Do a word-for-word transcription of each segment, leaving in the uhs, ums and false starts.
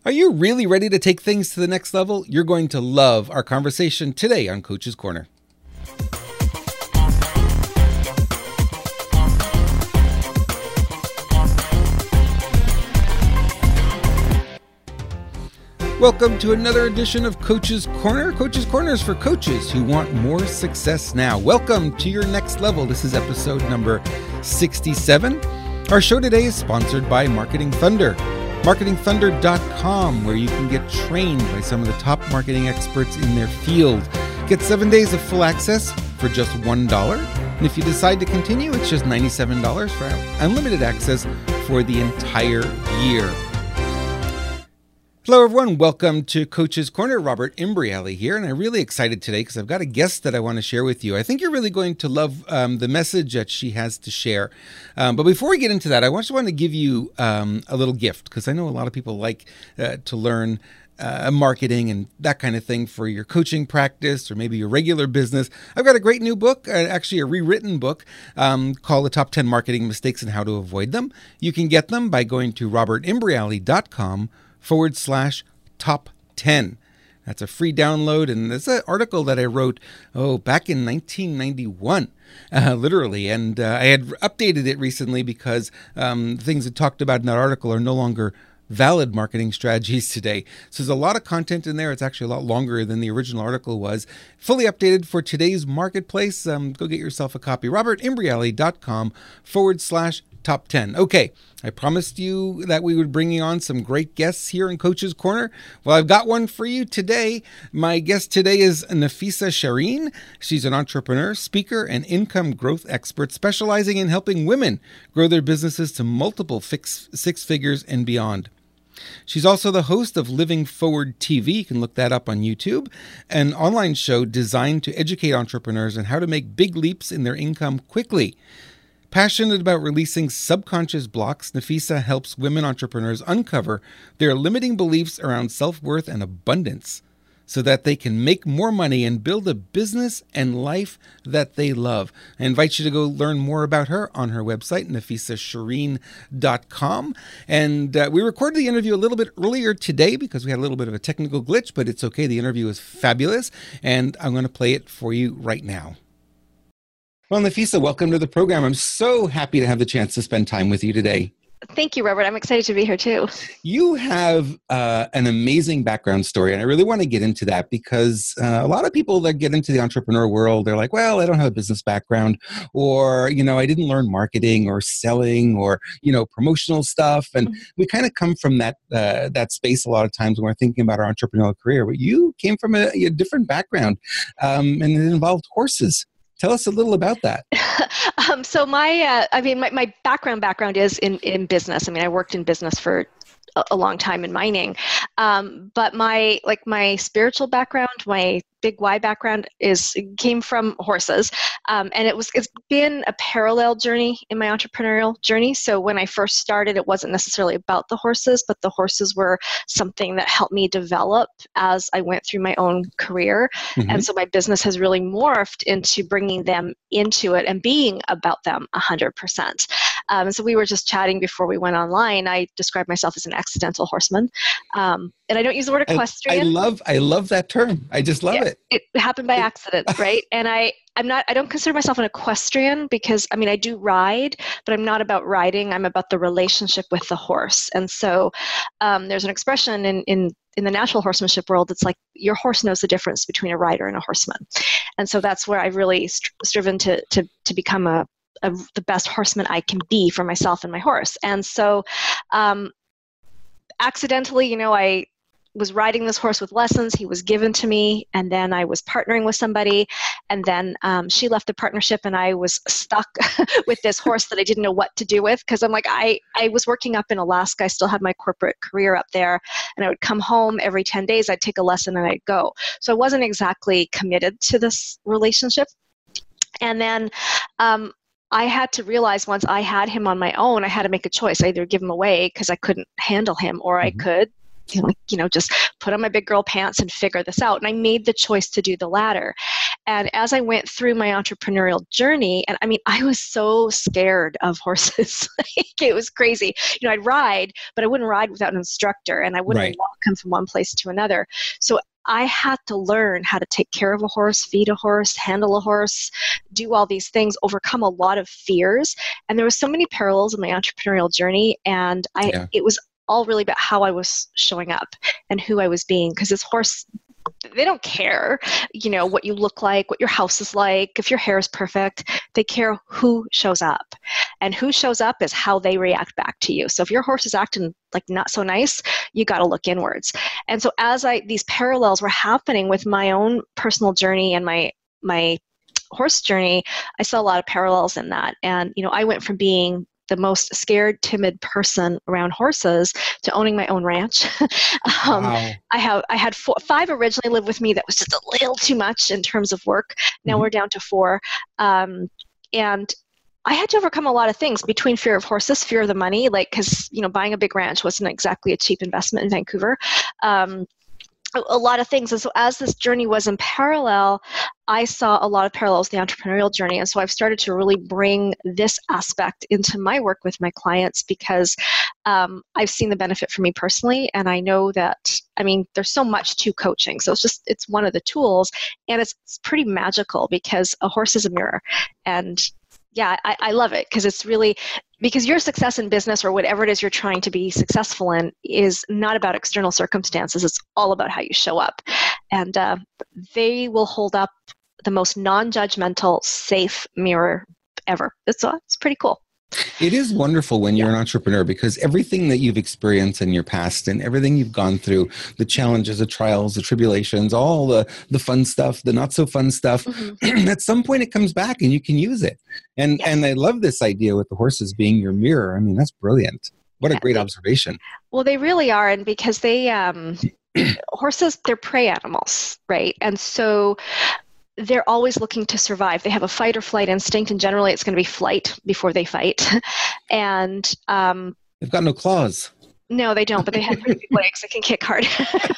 Are you really ready to take things to the next level? You're going to love our conversation today on Coach's Corner. Welcome to another edition of Coach's Corner. Coach's Corner is for coaches who want more success now. Welcome to your next level. This is episode number sixty-seven. Our show today is sponsored by Marketing Thunder. marketing thunder dot com, where you can get trained by some of the top marketing experts in their field. Get seven days of full access for just one dollar. And if you decide to continue, it's just ninety-seven dollars for unlimited access for the entire year. Hello, everyone. Welcome to Coach's Corner. Robert Imbriali here, and I'm really excited today because I've got a guest that I want to share with you. I think you're really going to love um, the message that she has to share. Um, but before we get into that, I just want to give you um, a little gift, because I know a lot of people like uh, to learn uh, marketing and that kind of thing for your coaching practice or maybe your regular business. I've got a great new book, uh, actually a rewritten book um, called The Top ten Marketing Mistakes and How to Avoid Them. You can get them by going to robert imbriali dot com forward slash top 10. That's a free download. And there's an article that I wrote, oh, back in nineteen ninety-one, uh, literally. And uh, I had updated it recently because um, things that talked about in that article are no longer valid marketing strategies today. So there's a lot of content in there. It's actually a lot longer than the original article was. Fully updated for today's marketplace. Um, go get yourself a copy. robert imbriali dot com forward slash top 10. Okay, I promised you that we would bring you on some great guests here in Coach's Corner. Well, I've got one for you today. My guest today is Nafisa Shireen. She's an entrepreneur, speaker, and income growth expert specializing in helping women grow their businesses to multiple fix, six figures and beyond. She's also the host of Living Forward T V. You can look that up on YouTube, an online show designed to educate entrepreneurs on how to make big leaps in their income quickly. Passionate about releasing subconscious blocks, Nafisa helps women entrepreneurs uncover their limiting beliefs around self-worth and abundance so that they can make more money and build a business and life that they love. I invite you to go learn more about her on her website, nafisa shireen dot com. And uh, we recorded the interview a little bit earlier today because we had a little bit of a technical glitch, but it's okay. The interview is fabulous, and I'm going to play it for you right now. Well, Nafisa, welcome to the program. I'm so happy to have the chance to spend time with you today. Thank you, Robert. I'm excited to be here too. You have uh, an amazing background story, and I really want to get into that because uh, a lot of people that get into the entrepreneur world, they're like, well, I don't have a business background, or, you know, I didn't learn marketing or selling or, you know, promotional stuff. And mm-hmm. we kind of come from that uh, that space a lot of times when we're thinking about our entrepreneurial career. But you came from a, a different background, um, and it involved horses. Tell us a little about that. um, so my, uh, I mean, my, my background background is in, in business. I mean, I worked in business for a, a long time in mining, um, but my, like my spiritual background, my big why background is came from horses. Um, and it was, it's been a parallel journey in my entrepreneurial journey. So when I first started, it wasn't necessarily about the horses, but the horses were something that helped me develop as I went through my own career. Mm-hmm. And so my business has really morphed into bringing them into it and being about them a hundred percent. Um, so we were just chatting before we went online. I described myself as an accidental horseman. Um, and I don't use the word equestrian. I, I love, I love that term. I just love yeah, it. It happened by accident, right? And I, I'm not, I don't consider myself an equestrian because, I mean, I do ride, but I'm not about riding. I'm about the relationship with the horse. And so um, there's an expression in, in, in the natural horsemanship world. It's like your horse knows the difference between a rider and a horseman. And so that's where I've really stri- striven to, to, to become a, a, the best horseman I can be for myself and my horse. And so um, accidentally, you know, I, was riding this horse with lessons. He was given to me, and then I was partnering with somebody, and then um, she left the partnership, and I was stuck with this horse that I didn't know what to do with, because I'm like, I, I was working up in Alaska. I still had my corporate career up there, and I would come home every ten days. I'd take a lesson, and I'd go. So I wasn't exactly committed to this relationship. And then um, I had to realize once I had him on my own, I had to make a choice. I either give him away because I couldn't handle him, or mm-hmm. I could you know, you know, just put on my big girl pants and figure this out. And I made the choice to do the latter. And as I went through my entrepreneurial journey, and I mean, I was so scared of horses. Like, it was crazy. You know, I'd ride, but I wouldn't ride without an instructor, and I wouldn't Right. walk them from one place to another. So I had to learn how to take care of a horse, feed a horse, handle a horse, do all these things, overcome a lot of fears. And there was so many parallels in my entrepreneurial journey. And I, Yeah. it was all really about how I was showing up and who I was being. Because this horse, they don't care, you know, what you look like, what your house is like, if your hair is perfect. They care who shows up. And who shows up is how they react back to you. So if your horse is acting like not so nice, you got to look inwards. And so as I these parallels were happening with my own personal journey and my my horse journey, I saw a lot of parallels in that. And you know, I went from being the most scared, timid person around horses to owning my own ranch. um, Wow. I have I had four, five originally lived with me. That was just a little too much in terms of work. Now Mhm. we're down to four, um, and I had to overcome a lot of things between fear of horses, fear of the money, like because you know buying a big ranch wasn't exactly a cheap investment in Vancouver. Um, a, a lot of things, and so as this journey was in parallel, I saw a lot of parallels in the entrepreneurial journey, and so I've started to really bring this aspect into my work with my clients because um, I've seen the benefit for me personally, and I know that. I mean, there's so much to coaching, so it's just it's one of the tools, and it's, it's pretty magical because a horse is a mirror, and yeah, I, I love it because it's really, because your success in business or whatever it is you're trying to be successful in is not about external circumstances. It's all about how you show up. And uh, they will hold up the most non-judgmental, safe mirror ever. It's, uh, it's pretty cool. It is wonderful when you're Yeah. an entrepreneur because everything that you've experienced in your past and everything you've gone through, the challenges, the trials, the tribulations, all the, the fun stuff, the not so fun stuff, Mm-hmm. at some point it comes back and you can use it. And Yes. and I love this idea with the horses being your mirror. I mean, that's brilliant. What a Yeah, great they- observation. Well, they really are, and because they um, horses, they're prey animals, right? And so they're always looking to survive. They have a fight or flight instinct, and generally it's going to be flight before they fight. and um, They've got no claws. no, they don't, but they have pretty big legs that can kick hard.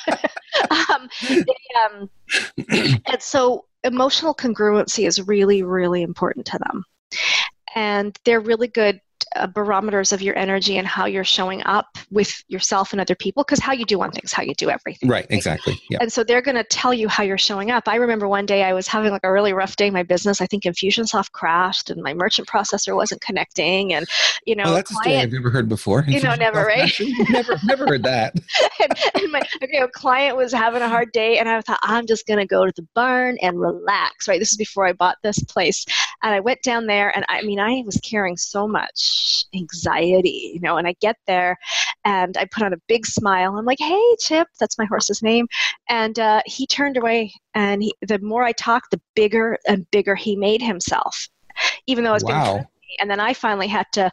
um, they, um, and so emotional congruency is really, really important to them. And they're really good uh, barometers of your energy and how you're showing up with yourself and other people, because how you do one thing is how you do everything. Right, exactly. Yeah. And so they're going to tell you how you're showing up. I remember one day I was having like a really rough day in my business. I think Infusionsoft crashed and my merchant processor wasn't connecting. And, you know, Oh, that's a story client, I've never heard before. you know, never, right? never, never heard that. and, and my you know, client was having a hard day, and I thought, I'm just going to go to the barn and relax, right? This is before I bought this place. And I went down there, and I mean, I was carrying so much anxiety, you know, and I get there, and I put on a big smile. I'm like, hey, Chip, that's my horse's name. And uh, he turned away, and he, the more I talked, the bigger and bigger he made himself, even though I was being Wow. friendly. And then I finally had to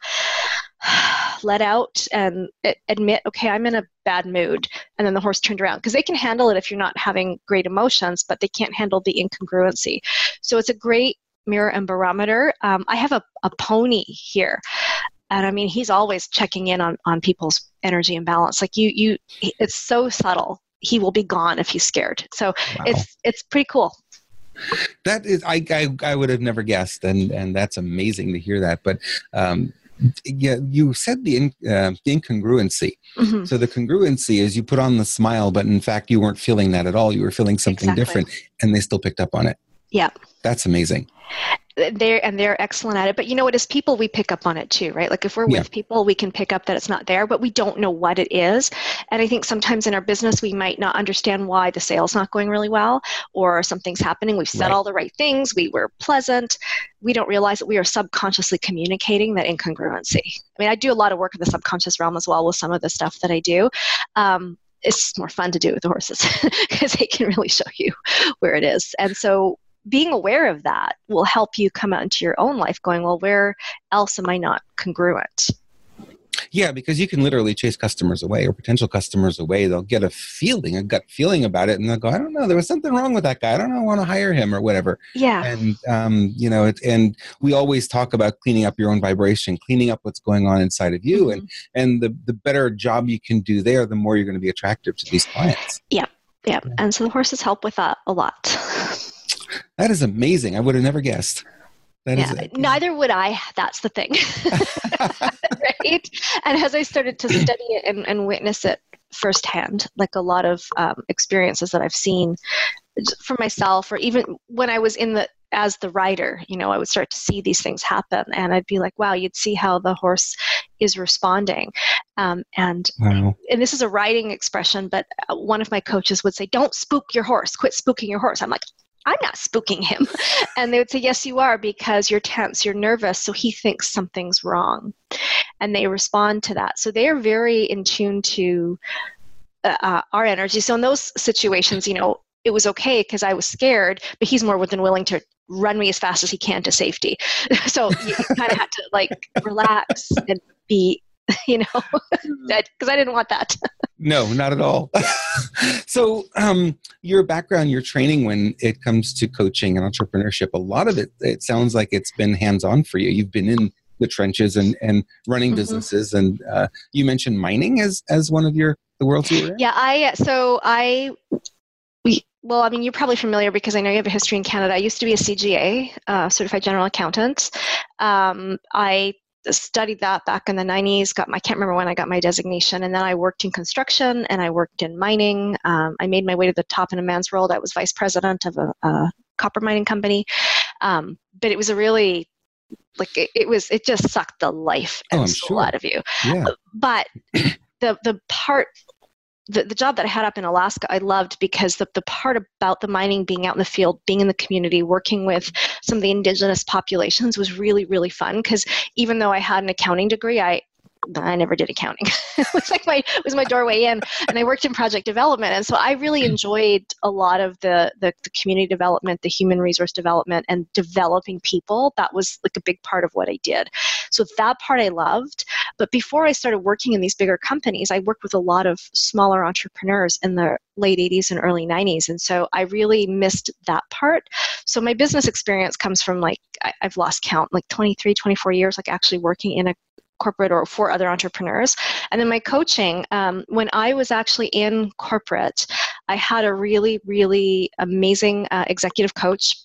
let out and admit, okay, I'm in a bad mood. And then the horse turned around, because they can handle it if you're not having great emotions, but they can't handle the incongruency. So it's a great mirror and barometer. Um, I have a, a pony here. And I mean, he's always checking in on, on people's energy and balance. Like you, you, it's so subtle. He will be gone if he's scared. So Wow. it's, it's pretty cool. That is, I, I, I would have never guessed. And, and that's amazing to hear that. But, um, yeah, you said the, in, uh, the incongruency. Mm-hmm. So the congruency is you put on the smile, but in fact, you weren't feeling that at all. You were feeling something Exactly. different, and they still picked up on it. Yeah. That's amazing. They're, and they're excellent at it. But you know what, as people, we pick up on it too, right? Like if we're Yeah. with people, we can pick up that it's not there, but we don't know what it is. And I think sometimes in our business, we might not understand why the sale's not going really well, or something's happening. We've said Right. all the right things. We were pleasant. We don't realize that we are subconsciously communicating that incongruency. I mean, I do a lot of work in the subconscious realm as well with some of the stuff that I do. Um, it's more fun to do with the horses because they can really show you where it is. And so being aware of that will help you come out into your own life going, well, where else am I not congruent? Yeah, because you can literally chase customers away or potential customers away. They'll get a feeling, a gut feeling about it, and they'll go, I don't know, there was something wrong with that guy. I don't know, I want to hire him or whatever. Yeah. And, um, you know, it, and we always talk about cleaning up your own vibration, cleaning up what's going on inside of you. Mm-hmm. And, and the, the better job you can do there, the more you're going to be attractive to these clients. Yeah. Yeah. And so the horses help with that a lot. That is amazing. I would have never guessed. That yeah, is it. Neither would I. That's the thing. Right? And as I started to study it and, and witness it firsthand, like a lot of um, experiences that I've seen for myself, or even when I was in the, as the rider, you know, I would start to see these things happen and I'd be like, wow, you'd see how the horse is responding. Um, and, wow. and this is a riding expression, but one of my coaches would say, don't spook your horse, quit spooking your horse. I'm like, I'm not spooking him. And they would say, yes, you are, because you're tense, you're nervous, so he thinks something's wrong. And they respond to that. So they are very in tune to uh, our energy. So in those situations, you know, it was okay because I was scared, but he's more than willing to run me as fast as he can to safety. So you kind of had to like relax and be, you know, because I didn't want that. No, not at all. So um, your background, your training when it comes to coaching and entrepreneurship, a lot of it, it sounds like it's been hands-on for you. You've been in the trenches and, and running mm-hmm. businesses. And uh, you mentioned mining as, as one of your, the worlds you were in? Yeah, I, so I, we, well, I mean, you're probably familiar because I know you have a history in Canada. I used to be a C G A, uh, certified general accountant. Um, I studied that back in the nineties, got my, I can't remember when I got my designation, and then I worked in construction and I worked in mining. Um, I made my way to the top in a man's world. I was vice president of a, a copper mining company. Um, but it was a really, like, it, it was, it just sucked the life and oh, soul sure. out of you. Yeah. But the the part, The, the job that I had up in Alaska, I loved because the, the part about the mining, being out in the field, being in the community, working with some of the indigenous populations was really, really fun. Because even though I had an accounting degree, I I never did accounting. It was like my it was my doorway in, and I worked in project development, and so I really enjoyed a lot of the, the the community development, the human resource development, and developing people. That was like a big part of what I did. So that part I loved. But before I started working in these bigger companies, I worked with a lot of smaller entrepreneurs in the late eighties and early nineties, and so I really missed that part. So my business experience comes from, like, I, I've lost count, like twenty-three, twenty-four years, like actually working in a corporate or for other entrepreneurs. And then my coaching, um, when I was actually in corporate, I had a really, really amazing uh, executive coach.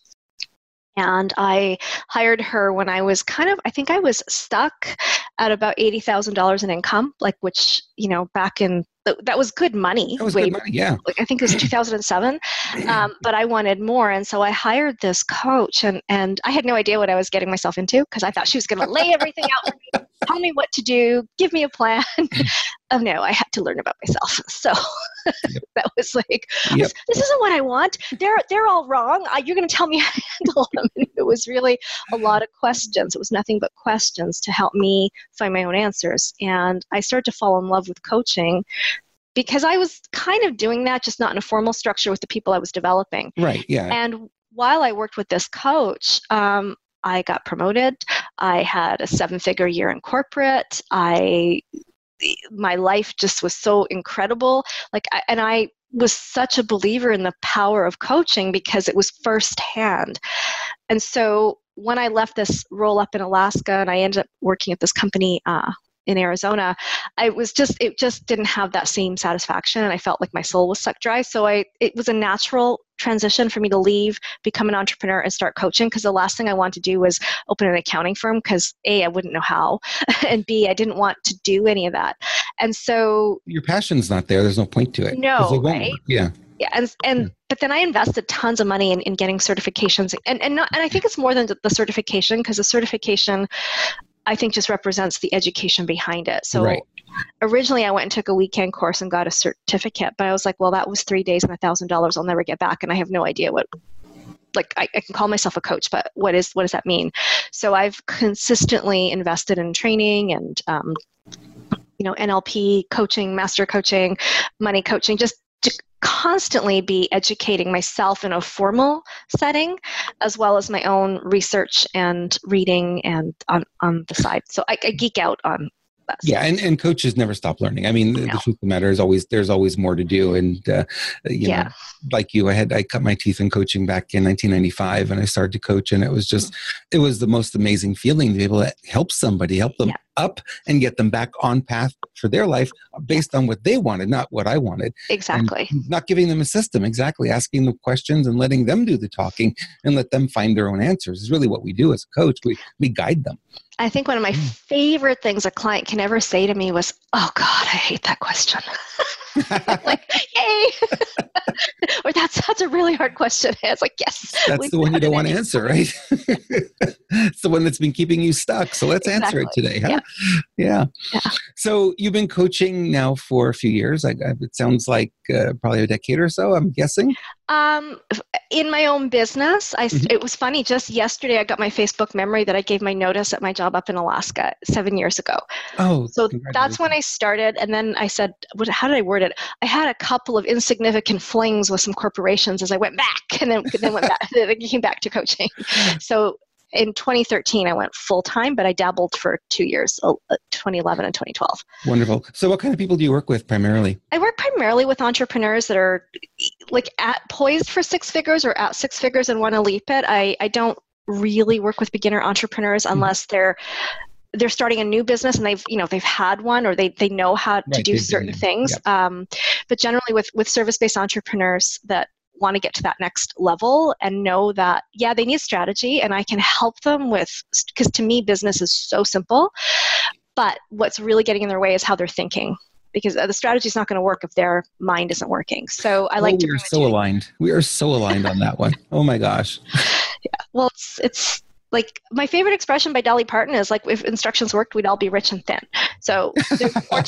And I hired her when I was kind of, I think I was stuck at about eighty thousand dollars in income, like, which, you know, back in, that was good money. That was good money, yeah. Like, I think it was two thousand seven, um, but I wanted more. And so I hired this coach, and, and I had no idea what I was getting myself into, because I thought she was going to lay everything out for me, tell me what to do, give me a plan. Oh no, I had to learn about myself. So yep. That was like, yep. this, this isn't what I want. They're, they're all wrong. I, you're going to tell me how to handle them. And it was really a lot of questions. It was nothing but questions to help me find my own answers. And I started to fall in love with coaching, because I was kind of doing that, just not in a formal structure with the people I was developing. Right, yeah. And while I worked with this coach, um, I got promoted. I had a seven-figure year in corporate. I, my life just was so incredible. Like, I, and I was such a believer in the power of coaching because it was firsthand. And so when I left this role up in Alaska and I ended up working at this company uh, in Arizona, I was just, it just didn't have that same satisfaction, and I felt like my soul was sucked dry. So I, it was a natural transition for me to leave, become an entrepreneur, and start coaching, because the last thing I wanted to do was open an accounting firm, because A, I wouldn't know how, and B, I didn't want to do any of that. And so your passion's not there. There's no point to it. No, right? Work. Yeah. Yeah, and and yeah. But then I invested tons of money in, in getting certifications, and and not, and I think it's more than the certification, because the certification, I think, just represents the education behind it. So right. Originally I went and took a weekend course and got a certificate, but I was like, well, that was three days and a thousand dollars I'll never get back, and I have no idea what, like, I, I can call myself a coach, but what is what does that mean? So I've consistently invested in training and um, you know, N L P coaching, master coaching, money coaching, just to constantly be educating myself in a formal setting, as well as my own research and reading and on, on the side. So I, I geek out on best. Yeah, and, and coaches never stop learning. I mean, the, No. the truth of the matter is always there's always more to do. And uh, you Yeah. know, like you, I had I cut my teeth in coaching back in nineteen ninety-five, and I started to coach, and it was just it was the most amazing feeling to be able to help somebody, help them Yeah. up, and get them back on path for their life based on what they wanted, not what I wanted. Exactly. And not giving them a system, exactly, asking them questions and letting them do the talking and let them find their own answers is really what we do as a coach. We we guide them. I think one of my favorite things a client can ever say to me was, "Oh God, I hate that question." Like, yay! Or that's that's a really hard question. It's like, yes, that's the one you don't want to answer, right? It's the one that's been keeping you stuck. So let's Exactly. answer it today, huh? Yeah. yeah. Yeah. So you've been coaching now for a few years. I, I, it sounds like uh, probably a decade or so, I'm guessing. Um, in my own business, I, mm-hmm. It was funny. Just yesterday, I got my Facebook memory that I gave my notice at my job up in Alaska seven years ago. Oh, so that's when I started. And then I said, what, how did I word it? I had a couple of insignificant flings with some corporations as I went back, and then, then went back. Then I came back to coaching. So in twenty thirteen, I went full time, but I dabbled for two years, twenty eleven and twenty twelve. Wonderful. So what kind of people do you work with primarily? I work primarily with entrepreneurs that are like at poised for six figures or at six figures and want to leap it. I, I don't really work with beginner entrepreneurs unless mm-hmm. they're they're starting a new business and they've, you know, they've had one or they, they know how to right, do certain things. Yep. Um, but generally with, with service-based entrepreneurs that want to get to that next level and know that, yeah, they need strategy and I can help them with, because to me, business is so simple, but what's really getting in their way is how they're thinking, because the strategy is not going to work if their mind isn't working. So I like oh, to we are so aligned. We are so aligned on that one. Oh my gosh. Yeah. Well, it's, it's like my favorite expression by Dolly Parton is like, if instructions worked, we'd all be rich and thin. So there's more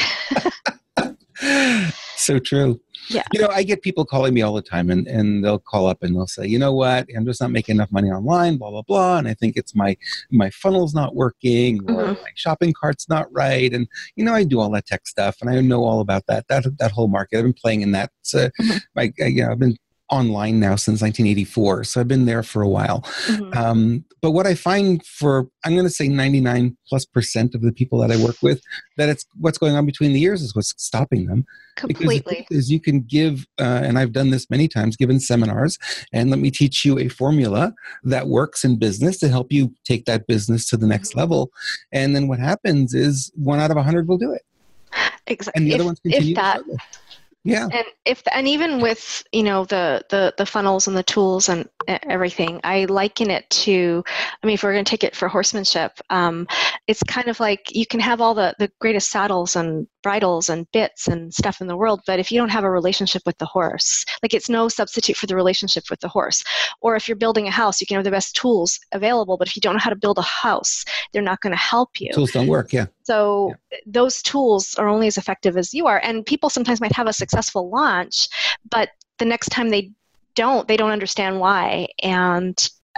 to So true. Yeah. You know, I get people calling me all the time and, and they'll call up and they'll say, you know what, I'm just not making enough money online, blah, blah, blah. And I think it's my, my funnel's not working or mm-hmm. my shopping cart's not right. And, you know, I do all that tech stuff and I know all about that, that, that whole market. I've been playing in that. Uh, mm-hmm. my, you know, I've been online now since nineteen eighty-four. So I've been there for a while. Mm-hmm. Um, but what I find for, I'm going to say ninety-nine plus percent of the people that I work with, that it's what's going on between the ears is what's stopping them. Completely. Because you can give, uh, and I've done this many times, given seminars, and let me teach you a formula that works in business to help you take that business to the next mm-hmm. level. And then what happens is one out of a hundred will do it. Exactly. And the if, other ones continue if that, to struggle. Yeah. And if and even with, you know, the, the, the funnels and the tools and everything, I liken it to, I mean, if we're going to take it for horsemanship, um, it's kind of like you can have all the, the greatest saddles and bridles and bits and stuff in the world, but if you don't have a relationship with the horse, like it's no substitute for the relationship with the horse. Or if you're building a house, you can have the best tools available, but if you don't know how to build a house, they're not going to help you. Tools don't work, yeah. So yeah. those tools are only as effective as you are. And people sometimes might have a successful launch, but the next time they don't, they don't understand why. And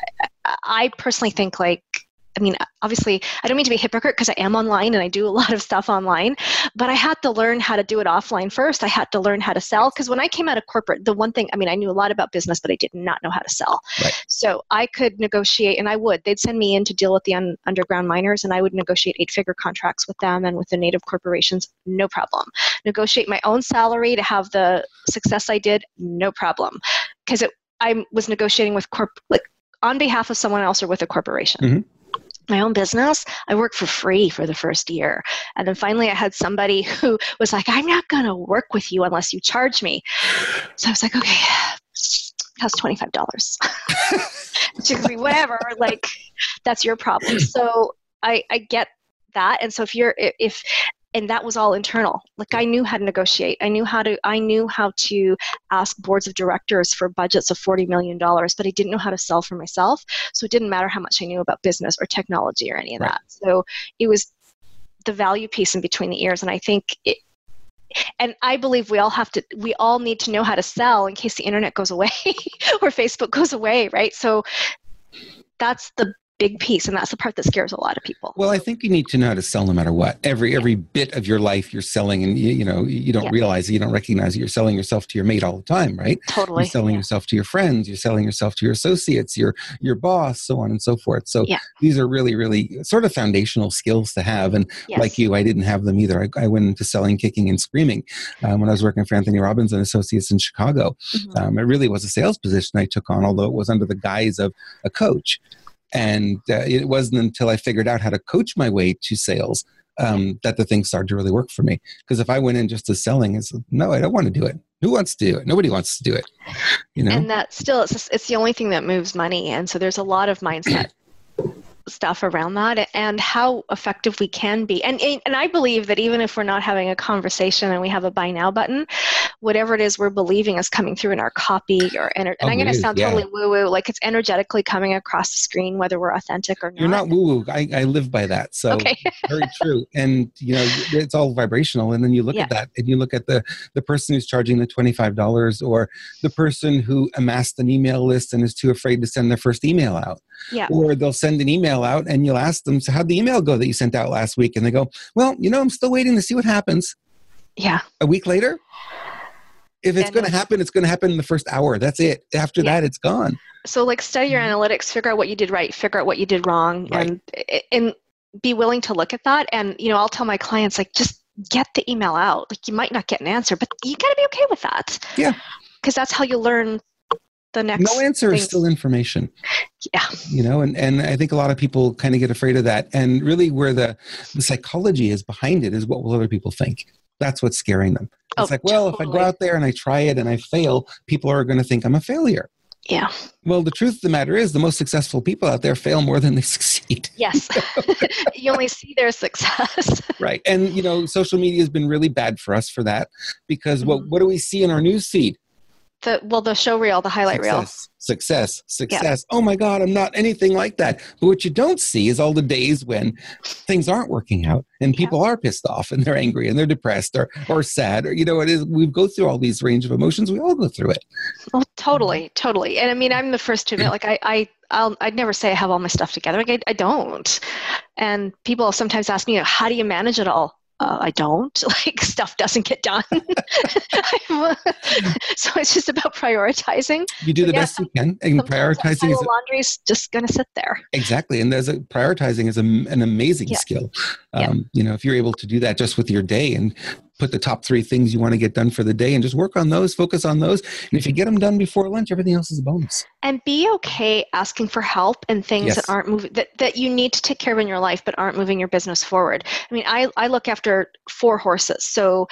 I personally think like, I mean, obviously, I don't mean to be a hypocrite because I am online and I do a lot of stuff online, but I had to learn how to do it offline first. I had to learn how to sell because when I came out of corporate, the one thing, I mean, I knew a lot about business, but I did not know how to sell. Right. So I could negotiate, and I would. They'd send me in to deal with the un- underground miners, and I would negotiate eight-figure contracts with them and with the native corporations, no problem. Negotiate my own salary to have the success I did, no problem. Because I was negotiating with corp, like on behalf of someone else or with a corporation. Mm-hmm. My own business, I worked for free for the first year. And then finally I had somebody who was like, I'm not going to work with you unless you charge me. So I was like, okay, that's twenty-five dollars. She goes, whatever, like that's your problem. So I, I get that. And so if you're, if, and that was all internal. Like I knew how to negotiate. I knew how to, I knew how to ask boards of directors for budgets of forty million dollars, but I didn't know how to sell for myself. So it didn't matter how much I knew about business or technology or any of right. that. So it was the value piece in between the ears. And I think it, and I believe we all have to, we all need to know how to sell in case the internet goes away or Facebook goes away, right? So that's the big piece, and that's the part that scares a lot of people. Well, I think you need to know how to sell no matter what. Every yeah. every bit of your life you're selling, and you, you know you don't yeah. realize it, you don't recognize it. You're selling yourself to your mate all the time, right? Totally. You're selling yeah. yourself to your friends. You're selling yourself to your associates, your your boss, so on and so forth. So yeah. these are really, really sort of foundational skills to have. And yes. like you, I didn't have them either. I, I went into selling, kicking, and screaming um, when I was working for Anthony Robbins and Associates in Chicago. Mm-hmm. Um, it really was a sales position I took on, although it was under the guise of a coach. And uh, it wasn't until I figured out how to coach my way to sales um, that the thing started to really work for me. Because if I went in just as selling, it's no, I don't want to do it. Who wants to do it? Nobody wants to do it. You know. And that still, it's it's the only thing that moves money. And so there's a lot of mindset stuff around that and how effective we can be. And and I believe that even if we're not having a conversation and we have a buy now button, whatever it is we're believing is coming through in our copy or ener- and oh, I'm going to sound yeah. totally woo-woo, like it's energetically coming across the screen, whether we're authentic or not. You're not woo-woo. I, I live by that. So okay. very true. And you know, it's all vibrational. And then you look yeah. at that and you look at the, the person who's charging the twenty-five dollars or the person who amassed an email list and is too afraid to send their first email out. Yeah. Or they'll send an email out and you'll ask them, so how'd the email go that you sent out last week? And they go, well, you know, I'm still waiting to see what happens. Yeah. A week later, if it's going to happen, it's going to happen in the first hour. That's it. After yeah. that, it's gone. So like study your analytics, figure out what you did right, figure out what you did wrong, right. and and be willing to look at that. And, you know, I'll tell my clients, like, just get the email out. Like, you might not get an answer, but you got to be okay with that. Yeah. Because that's how you learn the next No answer things. is still information. Yeah. You know, and, and I think a lot of people kind of get afraid of that. And really where the, the psychology is behind it is what will other people think. That's what's scaring them. It's oh, like, well, totally. if I go out there and I try it and I fail, people are going to think I'm a failure. Yeah. Well, the truth of the matter is the most successful people out there fail more than they succeed. Yes. You only see their success. Right. And, you know, social media has been really bad for us for that because mm-hmm. what, what do we see in our news feed? The, well, the show reel, the highlight success, reel. Success, success. Yeah. Oh my God, I'm not anything like that. But what you don't see is all the days when things aren't working out and people yeah. are pissed off and they're angry and they're depressed or, or sad or, you know, it is, we go through all these range of emotions. We all go through it. Oh, totally, totally. And I mean, I'm the first to admit, like I, I, I'll, I'd never say I have all my stuff together. Like I, I don't. And people sometimes ask me, how do you manage it all? Uh, I don't. Like, stuff doesn't get done. So it's just about prioritizing. You do the yeah, best you can, and prioritizing is laundry's just going to sit there. Exactly, and there's a prioritizing is a, an amazing yeah. skill. Um, yeah. You know, if you're able to do that just with your day and put the top three things you want to get done for the day and just work on those, focus on those. And if you get them done before lunch, everything else is a bonus. And be okay asking for help and things yes. that aren't moving, that, that you need to take care of in your life, but aren't moving your business forward. I mean, I, I look after four horses. So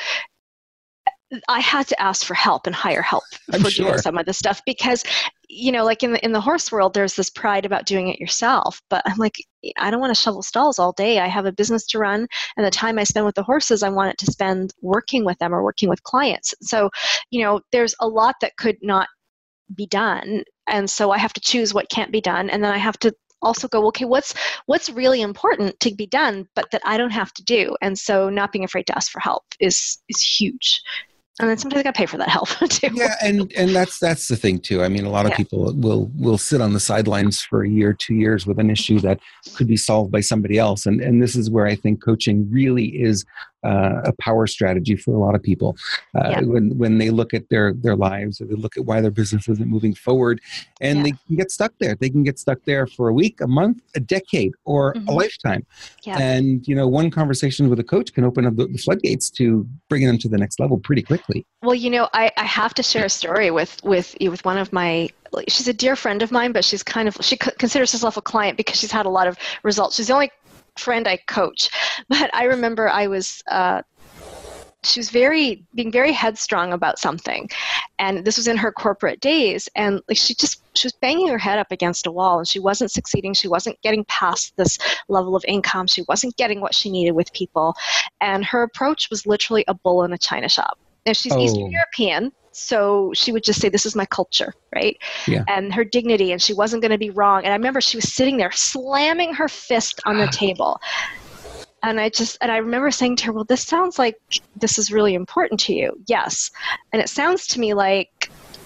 I had to ask for help and hire help I'm for sure. doing some of this stuff because, you know, like in the, in the horse world, there's this pride about doing it yourself, but I'm like, I don't want to shovel stalls all day. I have a business to run, and the time I spend with the horses, I want it to spend working with them or working with clients. So, you know, there's a lot that could not be done. And so I have to choose what can't be done. And then I have to also go, okay, what's what's really important to be done, but that I don't have to do. And so not being afraid to ask for help is is huge. And then sometimes I got to pay for that help too. Yeah, and and that's that's the thing too. I mean, a lot of yeah. people will will sit on the sidelines for a year, two years with an issue that could be solved by somebody else. And and this is where I think coaching really is uh, a power strategy for a lot of people. Uh, yeah. When when they look at their their lives, or they look at why their business isn't moving forward, and yeah. they can get stuck there. They can get stuck there for a week, a month, a decade, or mm-hmm. a lifetime. Yeah. And you know, one conversation with a coach can open up the, the floodgates to bringing them to the next level pretty quickly. Well, you know, I, I have to share a story with with with one of my. She's a dear friend of mine, but she's kind of she considers herself a client because she's had a lot of results. She's the only friend I coach, but I remember I was. Uh, she was very being very headstrong about something, and this was in her corporate days. And like she just she was banging her head up against a wall, and she wasn't succeeding. She wasn't getting past this level of income. She wasn't getting what she needed with people, and her approach was literally a bull in a china shop. And she's oh. Eastern European, so she would just say, this is my culture, right? Yeah. And her dignity, and she wasn't going to be wrong. And I remember she was sitting there slamming her fist on the table. And I just, and I remember saying to her, well, this sounds like this is really important to you. Yes. And it sounds to me like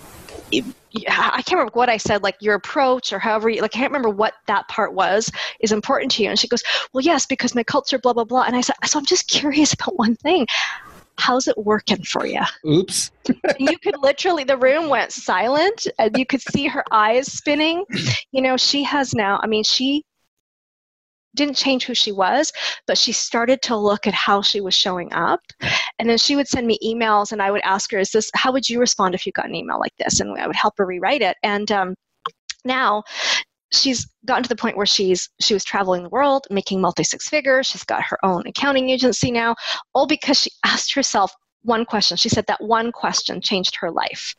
I can't remember what I said, like your approach or however you, like, I can't remember what that part was, is important to you. And she goes, well, yes, because my culture, blah, blah, blah. And I said, so I'm just curious about one thing. How's it working for you? Oops. You could literally, the room went silent and you could see her eyes spinning. You know, she has now, I mean, she didn't change who she was, but she started to look at how she was showing up. And then she would send me emails and I would ask her, is this, how would you respond if you got an email like this? And I would help her rewrite it. And um, now she's gotten to the point where she's, she was traveling the world, making multi six figures. She's got her own accounting agency now, all because she asked herself one question. She said that one question changed her life.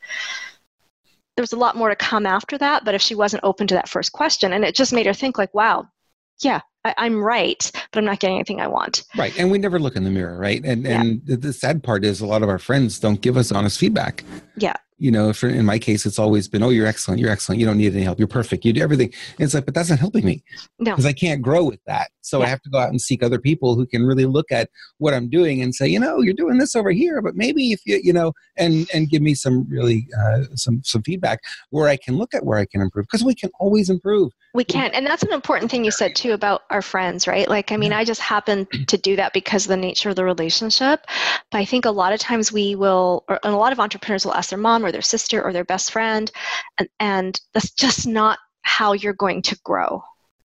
There was a lot more to come after that, but if she wasn't open to that first question, and it just made her think like, wow, yeah, I, I'm right, but I'm not getting anything I want. Right. And we never look in the mirror, right? And yeah. and the, the sad part is a lot of our friends don't give us honest feedback. Yeah. You know, for, in my case, it's always been, oh, you're excellent. You're excellent. You don't need any help. You're perfect. You do everything. And it's like, but that's not helping me. No. Because I can't grow with that. So yeah. I have to go out and seek other people who can really look at what I'm doing and say, you know, you're doing this over here, but maybe if you, you know, and, and give me some really, uh, some, some feedback where I can look at where I can improve, because we can always improve. We can. And that's an important thing you said too about our friends, right? Like, I mean, yeah. I just happen to do that because of the nature of the relationship. But I think a lot of times we will, or and a lot of entrepreneurs will ask their mom or their sister or their best friend, and, and that's just not how you're going to grow,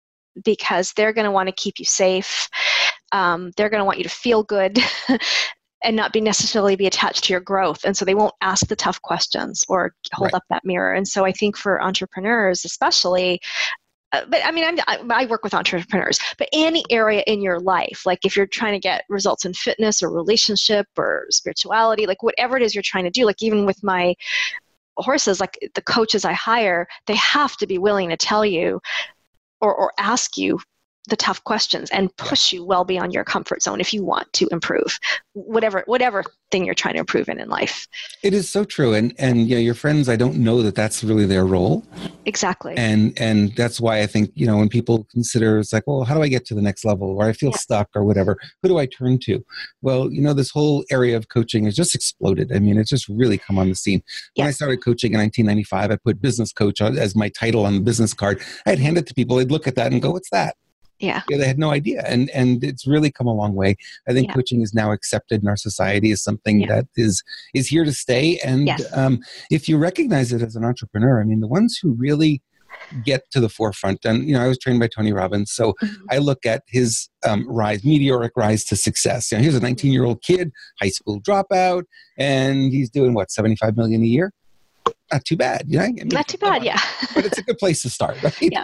because they're going to want to keep you safe. Um, they're going to want you to feel good and not be necessarily be attached to your growth. And so they won't ask the tough questions or hold right. up that mirror. And so I think for entrepreneurs, especially, Uh, but I mean, I'm, I, I work with entrepreneurs, but any area in your life, like if you're trying to get results in fitness or relationship or spirituality, like whatever it is you're trying to do, like even with my horses, like the coaches I hire, they have to be willing to tell you or, or ask you the tough questions and push you well beyond your comfort zone if you want to improve whatever whatever thing you're trying to improve in in life. It is so true. And and you know, your friends, I don't know that that's really their role. Exactly. And and that's why I think, you know, when people consider, it's like, well, how do I get to the next level, or I feel yeah. stuck or whatever, who do I turn to? Well, you know, this whole area of coaching has just exploded. I mean, it's just really come on the scene. When yeah. I started coaching in nineteen ninety-five, I put business coach as my title on the business card. I'd hand it to people. They'd look at that and go, what's that? Yeah. yeah, they had no idea. And and it's really come a long way. I think yeah. coaching is now accepted in our society as something yeah. that is is here to stay. And yes. um, if you recognize it as an entrepreneur, I mean, the ones who really get to the forefront, and, you know, I was trained by Tony Robbins, so mm-hmm. I look at his um, rise, meteoric rise to success. You know, here's a nineteen-year-old kid, high school dropout, and he's doing, what, seventy-five million dollars a year? Not too bad. You know? I mean, Not too bad, yeah. But it's a good place to start, right? Yeah.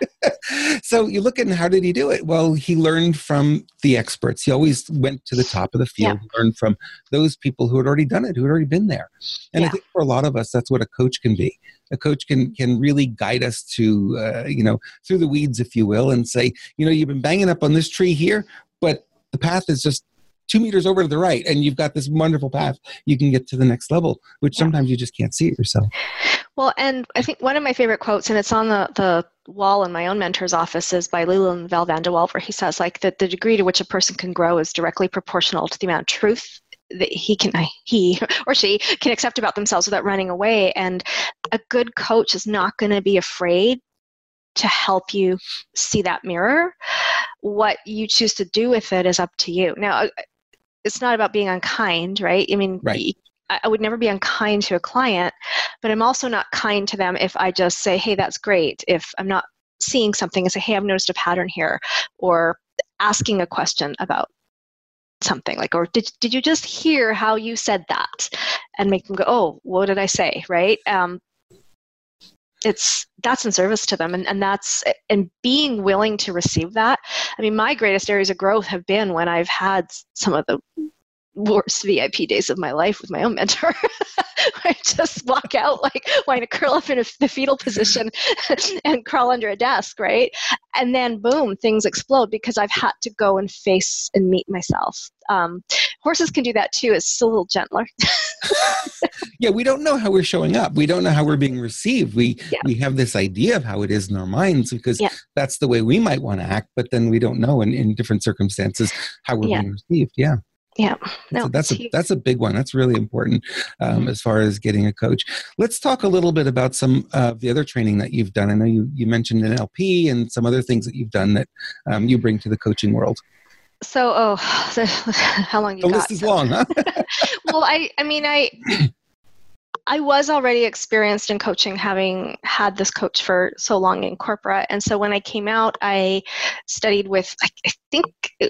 So you look at, how did he do it? Well, he learned from the experts. He always went to the top of the field, yeah. learned from those people who had already done it, who had already been there. And yeah. I think for a lot of us, that's what a coach can be. A coach can can really guide us to, uh, you know, through the weeds, if you will, and say, you know, you've been banging up on this tree here, but the path is just two meters over to the right, and you've got this wonderful path. You can get to the next level, which yeah. sometimes you just can't see it yourself. Well, and I think one of my favorite quotes, and it's on the, the wall in my own mentor's office, is by Leland Val Van de Waal, where he says, like, that the degree to which a person can grow is directly proportional to the amount of truth that he can, he or she can accept about themselves without running away. And a good coach is not going to be afraid to help you see that mirror. What you choose to do with it is up to you. Now, it's not about being unkind, right? I mean, right. I would never be unkind to a client, but I'm also not kind to them if I just say, hey, that's great. If I'm not seeing something and say, hey, I've noticed a pattern here, or asking a question about something like, or did, did you just hear how you said that? And make them go, oh, what did I say? Right. Um, it's, that's in service to them. And, and that's, and being willing to receive that. I mean, my greatest areas of growth have been when I've had some of the worst V I P days of my life with my own mentor. I just walk out like wanting to curl up in a, the fetal position and crawl under a desk, right? And then boom, things explode because I've had to go and face and meet myself. Um, horses can do that too. It's still a little gentler. Yeah, we don't know how we're showing up. We don't know how we're being received. We yeah. we have this idea of how it is in our minds because yeah. that's the way we might want to act, but then we don't know in, in different circumstances how we're yeah. being received. Yeah. Yeah, So no, that's it's a huge. that's a big one. That's really important um, Mm-hmm. as far as getting a coach. Let's talk a little bit about some of the other training that you've done. I know you you mentioned N L P and some other things that you've done that um, you bring to the coaching world. So, oh, how long you The got? list is So, long, huh? well, I, I mean, I, I was already experienced in coaching, having had this coach for so long in corporate. And so when I came out, I studied with, I, I think, it,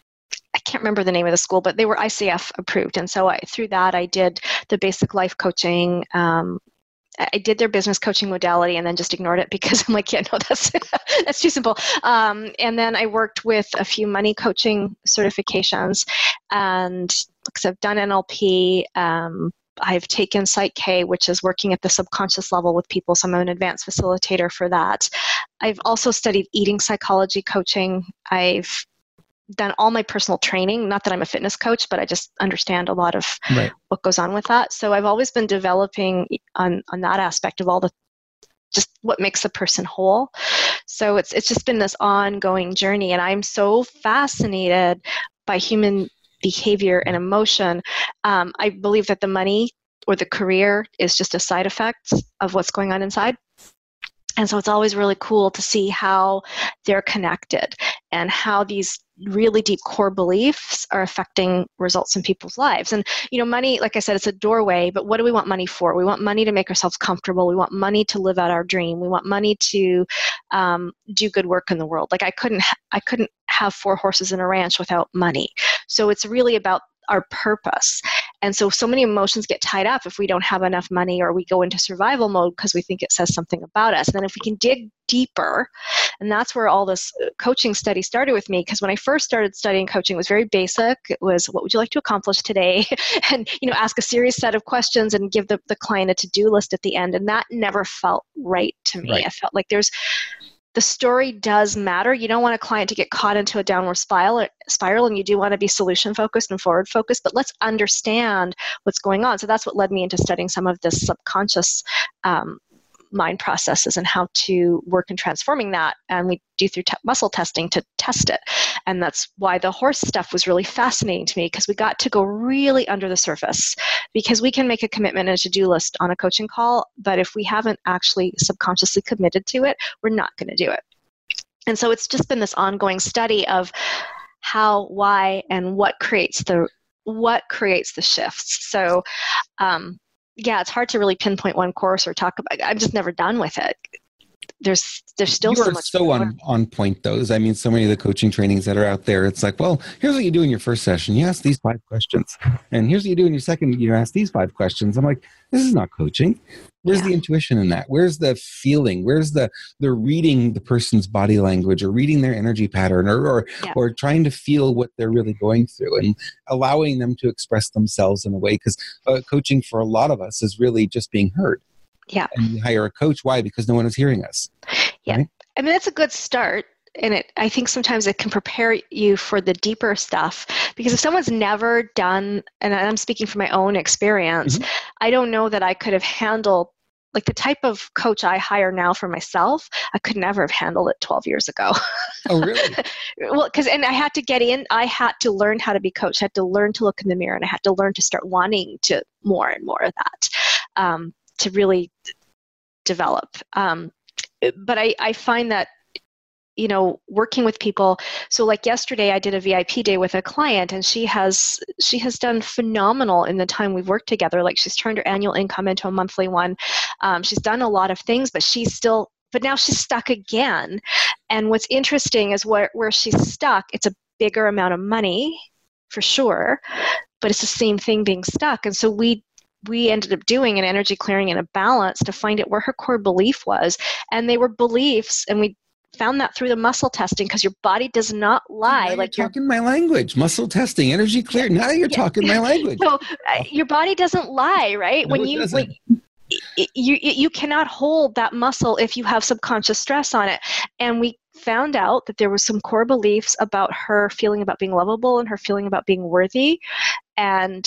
I can't remember the name of the school, but they were I C F approved. And so I, through that, I did the basic life coaching. Um, I did their business coaching modality and then just ignored it because I'm like, yeah, no, that's that's too simple. Um, and then I worked with a few money coaching certifications, and because I've done N L P, um, I've taken Psych K, which is working at the subconscious level with people, so I'm an advanced facilitator for that. I've also studied eating psychology coaching. I've done all my personal training, not that I'm a fitness coach, but I just understand a lot of Right. what goes on with that. So I've always been developing on, on that aspect of all the, just what makes a person whole. So it's, it's just been this ongoing journey. And I'm so fascinated by human behavior and emotion. Um, I believe that the money or the career is just a side effect of what's going on inside. And so it's always really cool to see how they're connected and how these really deep core beliefs are affecting results in people's lives. And, you know, money, like I said, it's a doorway, but what do we want money for? We want money to make ourselves comfortable. We want money to live out our dream. We want money to um, do good work in the world. Like I couldn't, ha- I couldn't have four horses in a ranch without money. So it's really about our purpose. And so, so many emotions get tied up if we don't have enough money, or we go into survival mode because we think it says something about us. And then if we can dig deeper, and that's where all this coaching study started with me, because when I first started studying coaching, it was very basic. It was, what would you like to accomplish today? And, you know, ask a serious set of questions and give the, the client a to-do list at the end. And that never felt right to me. Right. I felt like there's, the story does matter. You don't want a client to get caught into a downward spiral, spiral, and you do want to be solution focused and forward focused, but let's understand what's going on. So that's what led me into studying some of this subconscious um, mind processes and how to work in transforming that. And we do through t- muscle testing to test it. And that's why the horse stuff was really fascinating to me, because we got to go really under the surface, because we can make a commitment and a to-do list on a coaching call, but if we haven't actually subconsciously committed to it, we're not going to do it. And so it's just been this ongoing study of how, why, and what creates the what creates the shifts. So um, yeah, it's hard to really pinpoint one course or talk about. I'm just never done with it. There's there's still You so are much so more. on, on point, those. I mean, so many of the coaching trainings that are out there, it's like, well, here's what you do in your first session. You ask these five questions. And here's what you do in your second, you ask these five questions. I'm like, this is not coaching. Where's Yeah. the intuition in that? Where's the feeling? Where's the the reading the person's body language, or reading their energy pattern, or or, Yeah. or trying to feel what they're really going through and allowing them to express themselves in a way? Because uh, coaching for a lot of us is really just being heard. Yeah. And we hire a coach. Why? Because no one is hearing us. Yeah. Right? I mean, that's a good start. And it, I think sometimes it can prepare you for the deeper stuff, because if someone's never done, and I'm speaking from my own experience, Mhm. I don't know that I could have handled, like the type of coach I hire now for myself, I could never have handled it twelve years ago. Oh, really? Well, because, and I had to get in, I had to learn how to be coached. I had to learn to look in the mirror, and I had to learn to start wanting to more and more of that um, to really develop. Um, but I, I find that, you know, working with people. So like yesterday I did a V I P day with a client, and she has, she has done phenomenal in the time we've worked together. Like she's turned her annual income into a monthly one. Um, she's done a lot of things, but she's still, but now she's stuck again. And what's interesting is where, where she's stuck, it's a bigger amount of money for sure, but it's the same thing being stuck. And so we, we ended up doing an energy clearing and a balance to find out where her core belief was. And they were beliefs, and we found that through the muscle testing, because your body does not lie. Now like you're talking my language. Muscle testing, energy clear. Yeah, now you're yeah. talking my language. So uh, your body doesn't lie, right? No, when it you doesn't. when you you cannot hold that muscle if you have subconscious stress on it. And we found out that there was some core beliefs about her feeling about being lovable and her feeling about being worthy, and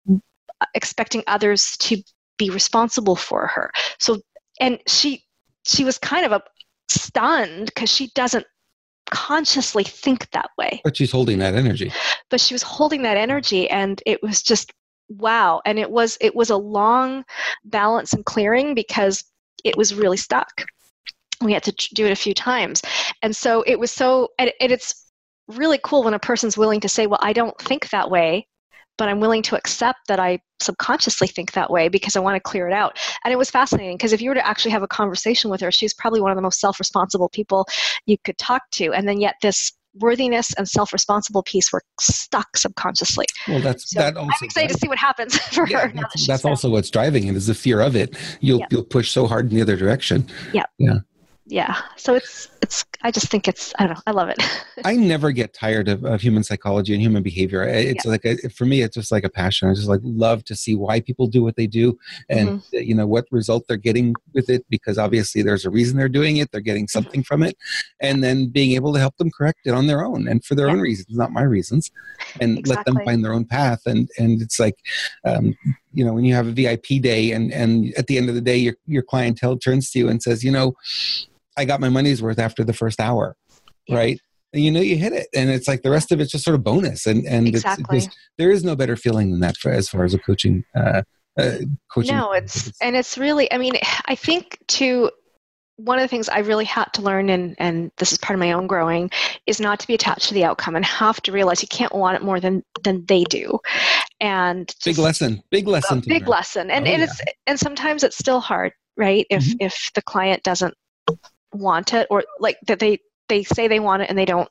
expecting others to be responsible for her. So, and she she was kind of a stunned, because she doesn't subconsciously think that way. But she's holding that energy. But she was holding that energy, and it was just wow. And it was it was a long balance and clearing because it was really stuck. We had to do it a few times. And so it was so, and, and it's really cool when a person's willing to say, well, I don't think that way, but I'm willing to accept that I subconsciously think that way because I want to clear it out. And it was fascinating because if you were to actually have a conversation with her, she's probably one of the most self-responsible people you could talk to. And then yet this worthiness and self-responsible piece were stuck subconsciously. Well, that's so that also. I'm excited to see what happens for yeah, her. That's, now that she's that's found. also what's driving it is the fear of it. You'll Yeah. you'll push so hard in the other direction. Yeah. Yeah. Yeah. So it's, it's, I just think it's, I don't know. I love it. I never get tired of, of human psychology and human behavior. It's yeah. like, a, for me, it's just like a passion. I just like love to see why people do what they do and, mm-hmm. you know, what result they're getting with it, because obviously there's a reason they're doing it. They're getting something from it, and then being able to help them correct it on their own and for their yeah. own reasons, not my reasons, and exactly. let them find their own path. And, and it's like, um, you know, when you have a V I P day and, and at the end of the day, your, your clientele turns to you and says, you know, I got my money's worth after the first hour, yeah. right? And you know you hit it, and it's like the rest of it's just sort of bonus, and and exactly. it's, it's just, there is no better feeling than that for as far as a coaching. Uh, uh, coaching. No, it's and it's really. I mean, I think too. One of the things I really had to learn, and and this is part of my own growing, is not to be attached to the outcome and have to realize you can't want it more than than they do. And just, big lesson, big lesson, a big learn. lesson, and oh, and yeah. it's and sometimes it's still hard, right? If mm-hmm. if the client doesn't want it, or like that they they say they want it and they don't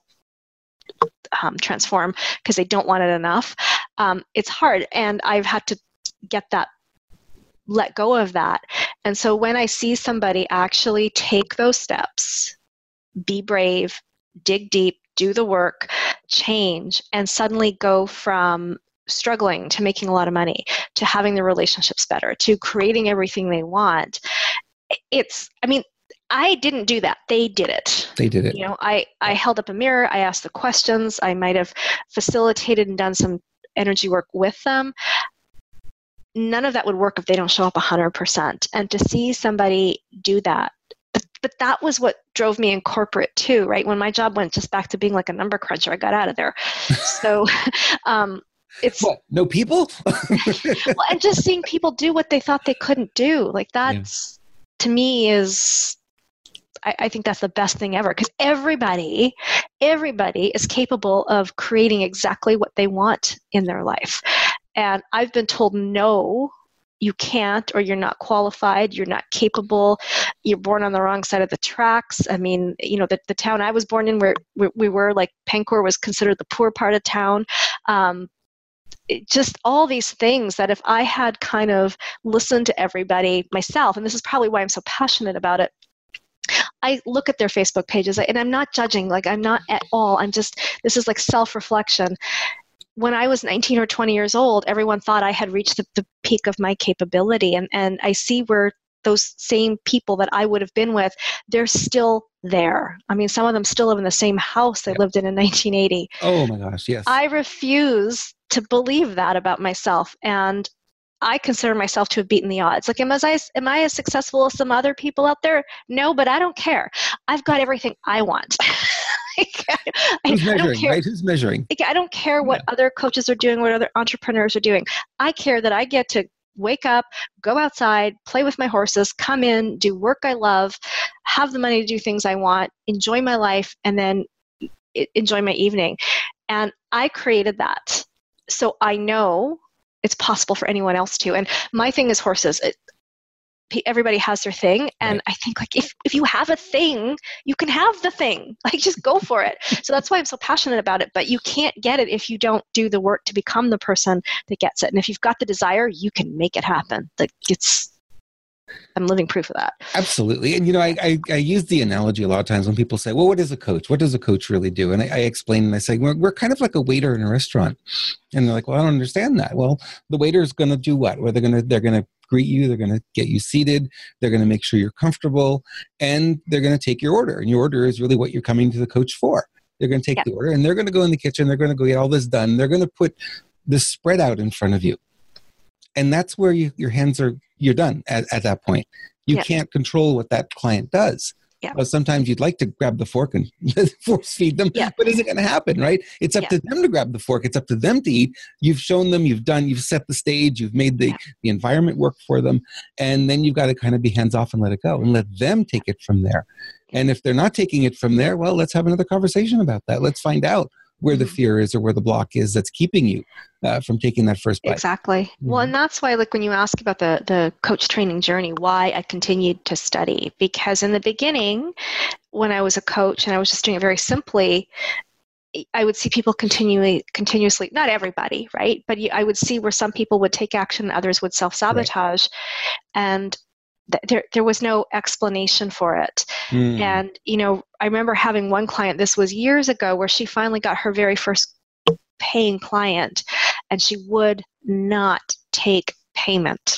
um, transform because they don't want it enough. Um, it's hard, and I've had to get that, let go of that. And so when I see somebody actually take those steps, be brave, dig deep, do the work, change, and suddenly go from struggling to making a lot of money, to having their relationships better, to creating everything they want, it's, I mean, I didn't do that. They did it. They did it. You know, I, I held up a mirror. I asked the questions. I might have facilitated and done some energy work with them. None of that would work if they don't show up one hundred percent. And to see somebody do that, but, but that was what drove me in corporate too, right? When my job went just back to being like a number cruncher, I got out of there. So um, it's... What? No people? well, and just seeing people do what they thought they couldn't do. Like that's, yeah. to me is... I, I think that's the best thing ever, because everybody, everybody is capable of creating exactly what they want in their life. And I've been told, no, you can't, or you're not qualified, you're not capable, you're born on the wrong side of the tracks. I mean, you know, the, the town I was born in, where we, we were, like, Pencor was considered the poor part of town. Um, it, just all these things that if I had kind of listened to everybody myself, and this is probably why I'm so passionate about it, I look at their Facebook pages, and I'm not judging, like I'm not at all. I'm just, this is like self-reflection. When I was nineteen or twenty years old, everyone thought I had reached the, the peak of my capability. And, and I see where those same people that I would have been with, they're still there. I mean, some of them still live in the same house they yep. lived in in nineteen eighty. Oh my gosh, yes. I refuse to believe that about myself. And I consider myself to have beaten the odds. Like, am I, am I as successful as some other people out there? No, but I don't care. I've got everything I want. like, I, Who's I measuring, care. right? Who's measuring? Like, I don't care what yeah. other coaches are doing, what other entrepreneurs are doing. I care that I get to wake up, go outside, play with my horses, come in, do work I love, have the money to do things I want, enjoy my life, and then enjoy my evening. And I created that. So I know it's possible for anyone else to. And my thing is horses. It, everybody has their thing. And right. I think, like, if, if you have a thing, you can have the thing. Like, just go for it. So that's why I'm so passionate about it. But you can't get it if you don't do the work to become the person that gets it. And if you've got the desire, you can make it happen. Like, it's, I'm living proof of that. Absolutely. And, you know, I, I, I use the analogy a lot of times when people say, well, what is a coach? What does a coach really do? And I, I explain and I say, we're, we're kind of like a waiter in a restaurant. And they're like, well, I don't understand that. Well, the waiter is going to do what? Well, they're going to, they're going to greet you. They're going to get you seated. They're going to make sure you're comfortable, and they're going to take your order. And your order is really what you're coming to the coach for. They're going to take yeah. the order, and they're going to go in the kitchen. They're going to go get all this done. They're going to put the spread out in front of you. And that's where you, your hands are, you're done at, at that point. You yeah. can't control what that client does. Yeah. Uh, sometimes you'd like to grab the fork and force feed them, yeah. but is it going to happen, right? It's up yeah. to them to grab the fork. It's up to them to eat. You've shown them, you've done, you've set the stage, you've made the, yeah. the environment work for them. And then you've got to kind of be hands off and let it go and let them take it from there. And if they're not taking it from there, well, let's have another conversation about that. Let's find out where the fear is or where the block is that's keeping you uh, from taking that first bite. Exactly. Mm-hmm. Well, and that's why, like, when you ask about the, the coach training journey, why I continued to study, because in the beginning, when I was a coach and I was just doing it very simply, I would see people continually, continuously, not everybody, right? But I would see where some people would take action, others would self-sabotage. Right. And th- there, there was no explanation for it. Mm. And, you know, I remember having one client, this was years ago, where she finally got her very first paying client, and she would not take payment.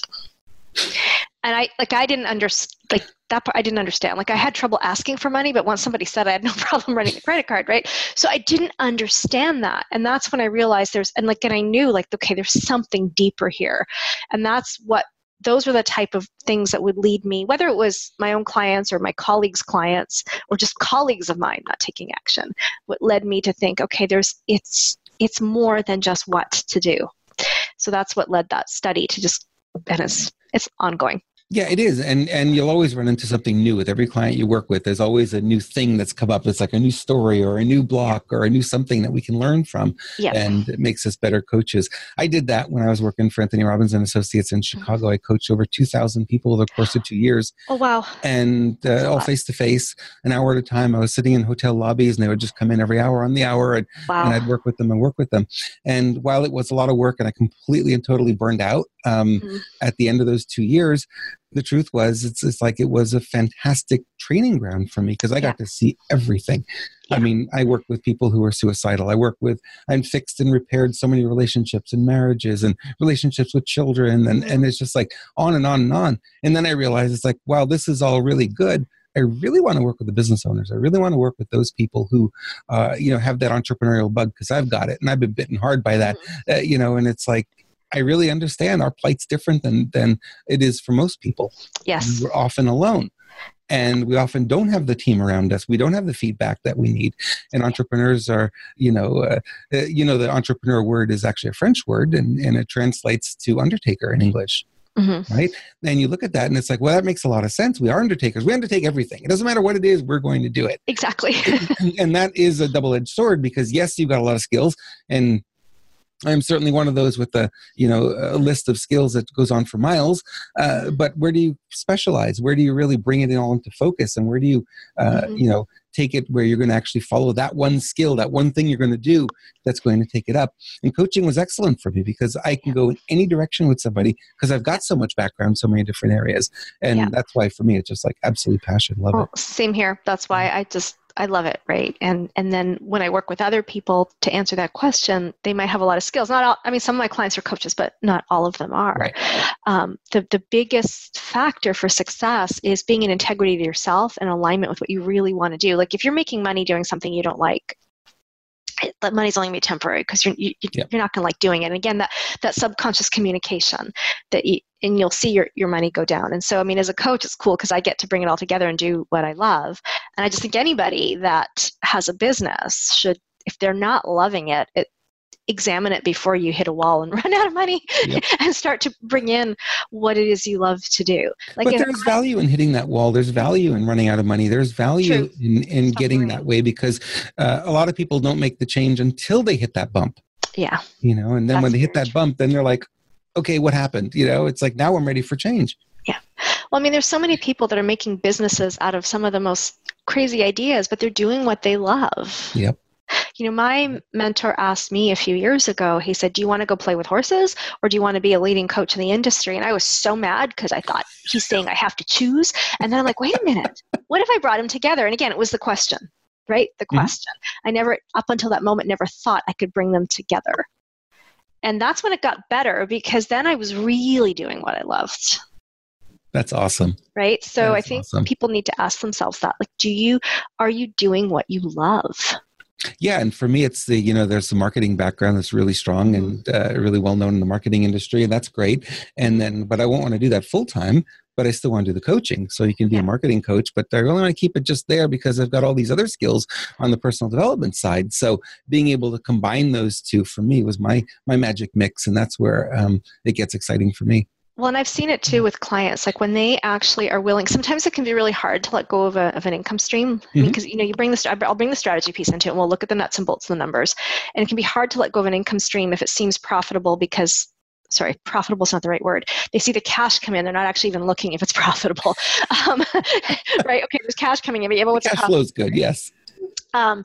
And I, like, I didn't understand, like, that part I didn't understand. Like, I had trouble asking for money, but once somebody said, I had no problem running the credit card, right? So I didn't understand that. And that's when I realized there's, and like, and I knew, like, okay, there's something deeper here. And that's what, those were the type of things that would lead me, whether it was my own clients or my colleagues' clients, or just colleagues of mine not taking action, what led me to think, okay, there's, it's, it's more than just what to do. So that's what led that study to just, and it's, it's ongoing. Yeah, it is. And and you'll always run into something new with every client you work with. There's always a new thing that's come up. It's like a new story or a new block or a new something that we can learn from. Yeah. And it makes us better coaches. I did that when I was working for Anthony Robbins and Associates in Chicago. I coached over two thousand people over the course of two years. Oh, wow. And uh, all face-to-face, an hour at a time. I was sitting in hotel lobbies, and they would just come in every hour on the hour, and, wow. and I'd work with them and work with them. And while it was a lot of work and I completely and totally burned out um, mm-hmm. at the end of those two years, the truth was, it's, it's like it was a fantastic training ground for me because I got yeah. to see everything. Yeah. I mean, I worked with people who were suicidal. I worked with, I fixed and repaired so many relationships and marriages and relationships with children. And, and it's just like on and on and on. And then I realized it's like, wow, this is all really good. I really want to work with the business owners. I really want to work with those people who, uh, you know, have that entrepreneurial bug because I've got it and I've been bitten hard by that, mm-hmm. uh, you know, and it's like, I really understand our plight different than, than it is for most people. Yes. We're often alone. And we often don't have the team around us. We don't have the feedback that we need. And entrepreneurs are, you know, uh, uh, you know, the entrepreneur word is actually a French word, and, and it translates to undertaker in English. Mm-hmm. Right? And you look at that and it's like, well, that makes a lot of sense. We are undertakers. We undertake everything. It doesn't matter what it is, we're going to do it. Exactly. and, and that is a double-edged sword because, yes, you've got a lot of skills, and I'm certainly one of those with a, you know, a list of skills that goes on for miles. Uh, but where do you specialize? Where do you really bring it all into focus? And where do you, uh, mm-hmm. you know, take it where you're going to actually follow that one skill, that one thing you're going to do that's going to take it up? And coaching was excellent for me because I can go in any direction with somebody because I've got so much background, so many different areas. And yeah. that's why for me, it's just like absolute passion. Love well, it. Same here. That's why I just, I love it, right? And and then when I work with other people to answer that question, they might have a lot of skills. Not all, I mean, some of my clients are coaches, but not all of them are. Right. Um, the, the biggest factor for success is being in integrity to yourself and alignment with what you really want to do. Like if you're making money doing something you don't like, it, that money's only going to be temporary because you're, you, yep. you're not going to like doing it. And again, that, that subconscious communication that you, and you'll see your, your money go down. And so, I mean, as a coach, it's cool because I get to bring it all together and do what I love. And I just think anybody that has a business should, if they're not loving it, it examine it before you hit a wall and run out of money yep. and start to bring in what it is you love to do. Like but there's I, value in hitting that wall. There's value in running out of money. There's value true. in, in getting that way because uh, a lot of people don't make the change until they hit that bump. Yeah. You know, and then That's when they hit that true. bump, then they're like, okay, what happened? You know, it's like, now I'm ready for change. Yeah. Well, I mean, there's so many people that are making businesses out of some of the most crazy ideas, but they're doing what they love. Yep. You know, my mentor asked me a few years ago, he said, do you want to go play with horses or do you want to be a leading coach in the industry? And I was so mad because I thought he's saying I have to choose. And then I'm like, wait a minute, what if I brought him together? And again, it was the question, right? The question. Mm-hmm. I never, up until that moment, never thought I could bring them together. And that's when it got better because then I was really doing what I loved. That's awesome. Right? So That's I think awesome. people need to ask themselves that, like, do you, are you doing what you love? Yeah. And for me, it's the, you know, there's the marketing background that's really strong and uh, really well known in the marketing industry. And that's great. And then, but I won't want to do that full time. but I still want to do the coaching. So you can be Yeah. a marketing coach, but I really want to keep it just there because I've got all these other skills on the personal development side. So being able to combine those two for me was my my magic mix, and that's where um, it gets exciting for me. Well, and I've seen it too with clients, like when they actually are willing, sometimes it can be really hard to let go of, a, of an income stream. I mean, because, you know, you bring the, I'll bring the strategy piece into it and we'll look at the nuts and bolts of the numbers. And it can be hard to let go of an income stream if it seems profitable because, sorry, profitable is not the right word. They see the cash come in. They're not actually even looking if it's profitable. Um, right? Okay, there's cash coming in, but yeah, but what's cash flow is good, yes. Um,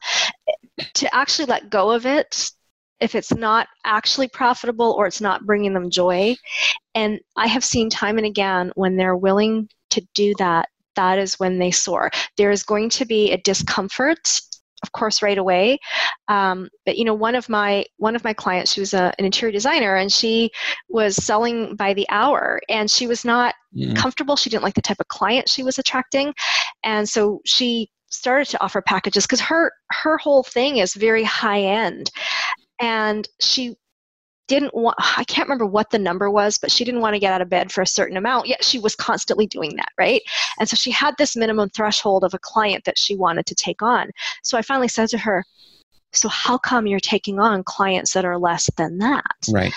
to actually let go of it, if it's not actually profitable or it's not bringing them joy. And I have seen time and again when they're willing to do that, that is when they soar. There is going to be a discomfort, of course, right away. Um, but you know, one of my one of my clients, she was a, an interior designer, and she was selling by the hour, and she was not mm. comfortable. She didn't like the type of client she was attracting, and so she started to offer packages because her her whole thing is very high end. And she didn't want, I can't remember what the number was, but she didn't want to get out of bed for a certain amount, yet she was constantly doing that, right? And so she had this minimum threshold of a client that she wanted to take on. So I finally said to her, so how come you're taking on clients that are less than that? Right.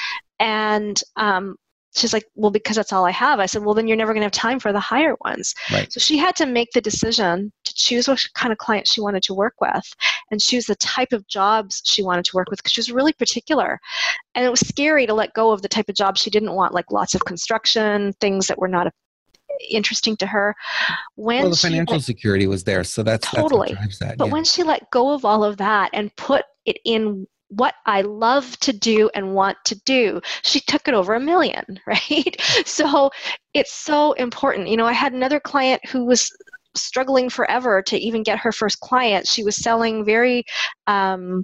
And um, she's like, well, because that's all I have. I said, well, then you're never going to have time for the higher ones. Right. So she had to make the decision to choose what kind of clients she wanted to work with and choose the type of jobs she wanted to work with because she was really particular. And it was scary to let go of the type of jobs she didn't want, like lots of construction, things that were not interesting to her. When well, the financial let, security was there, so that's, totally. that's what drives that. But yeah. when she let go of all of that and put it in what I love to do and want to do, she took it over a million, right? So it's so important. You know, I had another client who was struggling forever to even get her first client. She was selling very, um,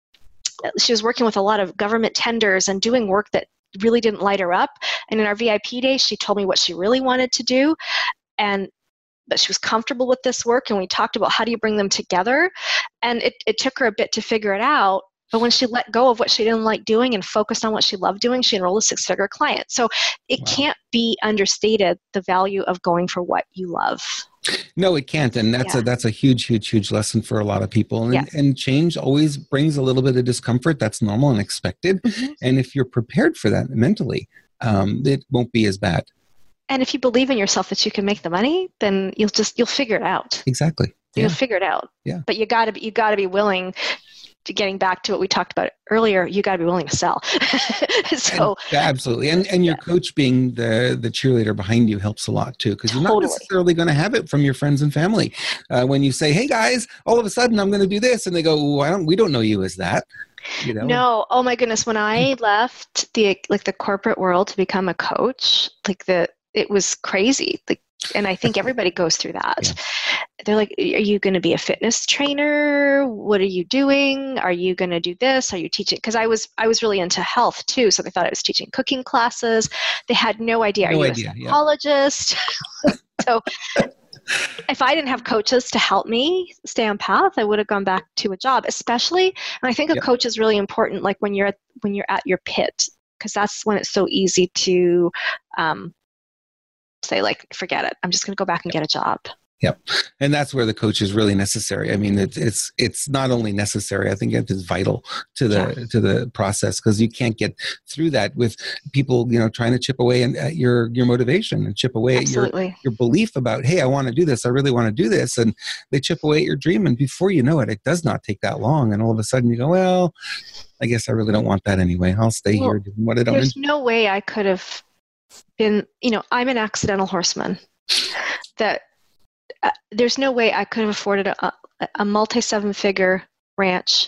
she was working with a lot of government tenders and doing work that really didn't light her up. And in our V I P day, she told me what she really wanted to do. And but she was comfortable with this work. And we talked about how do you bring them together. And it, it took her a bit to figure it out. But when she let go of what she didn't like doing and focused on what she loved doing, she enrolled a six-figure client. So it wow. can't be understated, the value of going for what you love. No, it can't. And that's yeah. a that's a huge, huge, huge lesson for a lot of people. And, yes. and change always brings a little bit of discomfort. That's normal and expected. Mm-hmm. And if you're prepared for that mentally, um, it won't be as bad. And if you believe in yourself that you can make the money, then you'll just, you'll figure it out. Exactly. You'll yeah. figure it out. Yeah. But you gotta be, you gotta be willing to, getting back to what we talked about earlier, you gotta be willing to sell. so and, absolutely. And and your yeah. coach being the, the cheerleader behind you helps a lot too, because you're totally. not necessarily going to have it from your friends and family. Uh, when you say, hey guys, all of a sudden I'm going to do this. And they go, oh, I don't, we don't know you as that. You know? No. Oh my goodness. When I left the, like the corporate world to become a coach, like the, it was crazy. Like, and I think everybody goes through that. Yeah. They're like, are you going to be a fitness trainer? What are you doing? Are you going to do this? Are you teaching? Because I was I was really into health too. So they thought I was teaching cooking classes. They had no idea. No are you idea, a psychologist? Yeah. So if I didn't have coaches to help me stay on path, I would have gone back to a job, especially, and I think a yep. coach is really important, like when you're at, when you're at your pit, because that's when it's so easy to um, say, like, forget it. I'm just going to go back and get a job. Yep. And that's where the coach is really necessary. I mean, it's it's it's not only necessary, I think it is vital to the yeah. to the process, because you can't get through that with people, you know, trying to chip away at your your motivation and chip away Absolutely. at your your belief about, hey, I want to do this, I really want to do this, and they chip away at your dream, and before you know it, it does not take that long, and all of a sudden you go, well, I guess I really don't want that anyway. I'll stay well, here doing what I don't. There's enjoy. no way I could have been, you know, I'm an accidental horseman. That Uh, there's no way I could have afforded a, a multi-seven-figure ranch,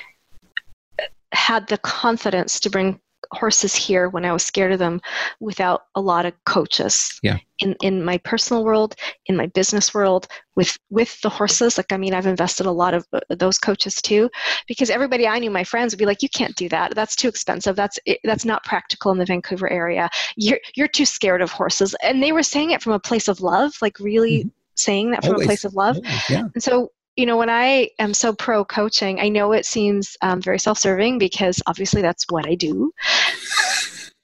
had the confidence to bring horses here when I was scared of them without a lot of coaches. Yeah. In in my personal world, in my business world, with with the horses. Like, I mean, I've invested a lot of those coaches too, because everybody I knew, my friends, would be like, "You can't do that. That's too expensive. That's that's not practical in the Vancouver area. You're you're too scared of horses." And they were saying it from a place of love, like really. Mm-hmm. saying that from Always. a place of love. Always, yeah. And so, you know, when I am so pro coaching, I know it seems um, very self-serving because obviously that's what I do.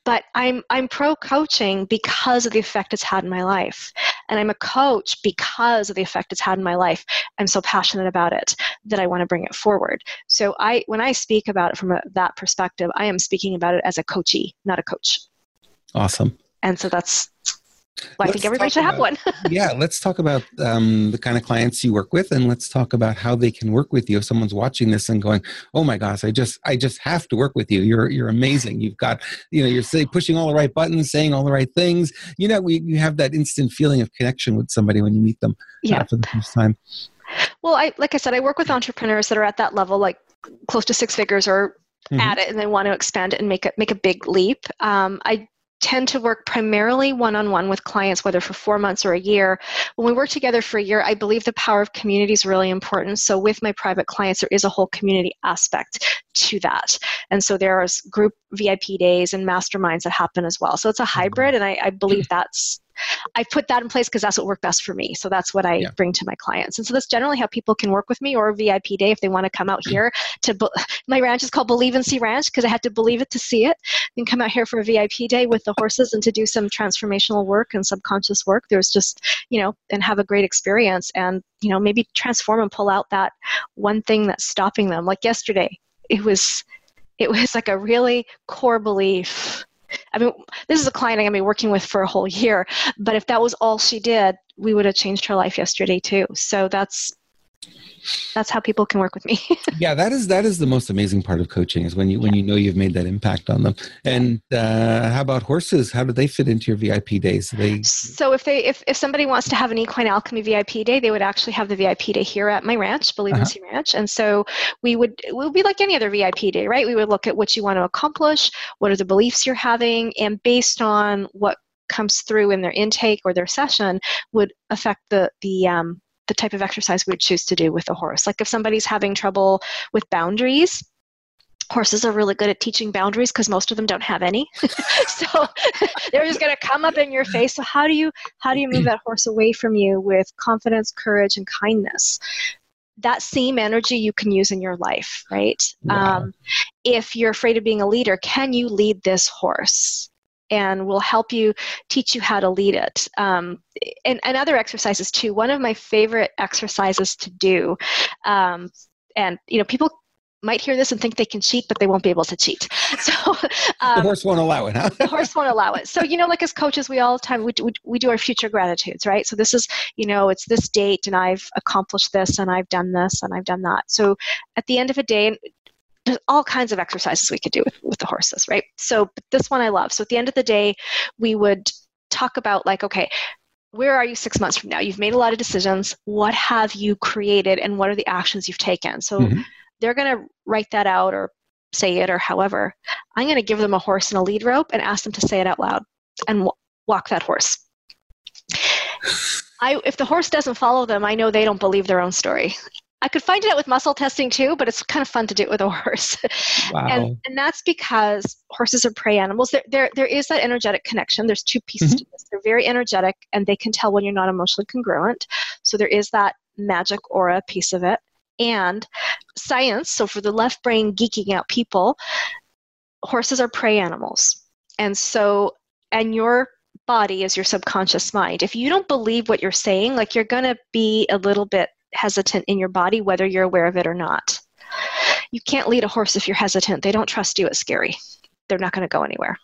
But I'm I'm pro coaching because of the effect it's had in my life. And I'm a coach because of the effect it's had in my life. I'm so passionate about it that I want to bring it forward. So I when I speak about it from a, that perspective, I am speaking about it as a coachee, not a coach. Awesome. And so that's well, I Let's think everybody should about, have one. Yeah, let's talk about um, the kind of clients you work with, and let's talk about how they can work with you. If someone's watching this and going, "Oh my gosh, I just, I just have to work with you. You're, you're amazing. You've got, you know, you're say, pushing all the right buttons, saying all the right things. You know, we, you have that instant feeling of connection with somebody when you meet them yeah. uh, for the first time." Well, I like I said, I work with entrepreneurs that are at that level, like close to six figures or mm-hmm. at it, and they want to expand it and make it make a big leap. Um, I tend to work primarily one-on-one with clients, whether for four months or a year. When we work together for a year, I believe the power of community is really important. So with my private clients, there is a whole community aspect to that. And so there's group V I P days and masterminds that happen as well. So it's a hybrid, and I, I believe that's, I put that in place because that's what worked best for me. So that's what I yeah. bring to my clients. And so that's generally how people can work with me, or a V I P day if they want to come out here to, be- my ranch is called Believe and See Ranch because I had to believe it to see it. You can come out here for a V I P day with the horses and to do some transformational work and subconscious work. There's just, you know, and have a great experience and, you know, maybe transform and pull out that one thing that's stopping them. Like yesterday, it was, it was like a really core belief. I mean, this is a client I'm going to be working with for a whole year, but if that was all she did, we would have changed her life yesterday too. So that's that's how people can work with me. Yeah, that is that is the most amazing part of coaching is when you when you know you've made that impact on them. And uh, how about horses? How do they fit into your V I P days? They so if they if, if somebody wants to have an equine alchemy V I P day, they would actually have the V I P day here at my ranch, Believe uh-huh. and See Ranch. And so we would it would be like any other V I P day, right? We would look at what you want to accomplish, what are the beliefs you're having, and based on what comes through in their intake or their session would affect the the um, the type of exercise we would choose to do with the horse. Like if somebody's having trouble with boundaries, horses are really good at teaching boundaries because most of them don't have any. So they're just going to come up in your face. So how do you how do you move that horse away from you with confidence, courage, and kindness? That same energy you can use in your life, right? Wow. Um, if you're afraid of being a leader, can you lead this horse? And will help you, teach you how to lead it. Um, and, and other exercises too. One of my favorite exercises to do, um, and you know, people might hear this and think they can cheat, but they won't be able to cheat. So um, the horse won't allow it, huh? The horse won't allow it. So, you know, like as coaches, we all the time, we, we, we do our future gratitudes, right? So this is, you know, it's this date and I've accomplished this and I've done this and I've done that. So at the end of a day, there's all kinds of exercises we could do with, with the horses, right? So but this one I love. So at the end of the day, we would talk about like, okay, where are you six months from now? You've made a lot of decisions. What have you created and what are the actions you've taken? So mm-hmm. they're going to write that out or say it or however. I'm going to give them a horse and a lead rope and ask them to say it out loud and w- walk that horse. I, if the horse doesn't follow them, I know they don't believe their own story. I could find it out with muscle testing too, but it's kind of fun to do it with a horse. Wow. And, and that's because horses are prey animals. There, there, there is that energetic connection. There's two pieces mm-hmm. to this. They're very energetic, and they can tell when you're not emotionally congruent. So there is that magic aura piece of it. And science, so for the left brain geeking out people, horses are prey animals. And so, and your body is your subconscious mind. If you don't believe what you're saying, like you're going to be a little bit hesitant in your body, whether you're aware of it or not. You can't lead a horse if you're hesitant. They don't trust you. It's scary. They're not going to go anywhere.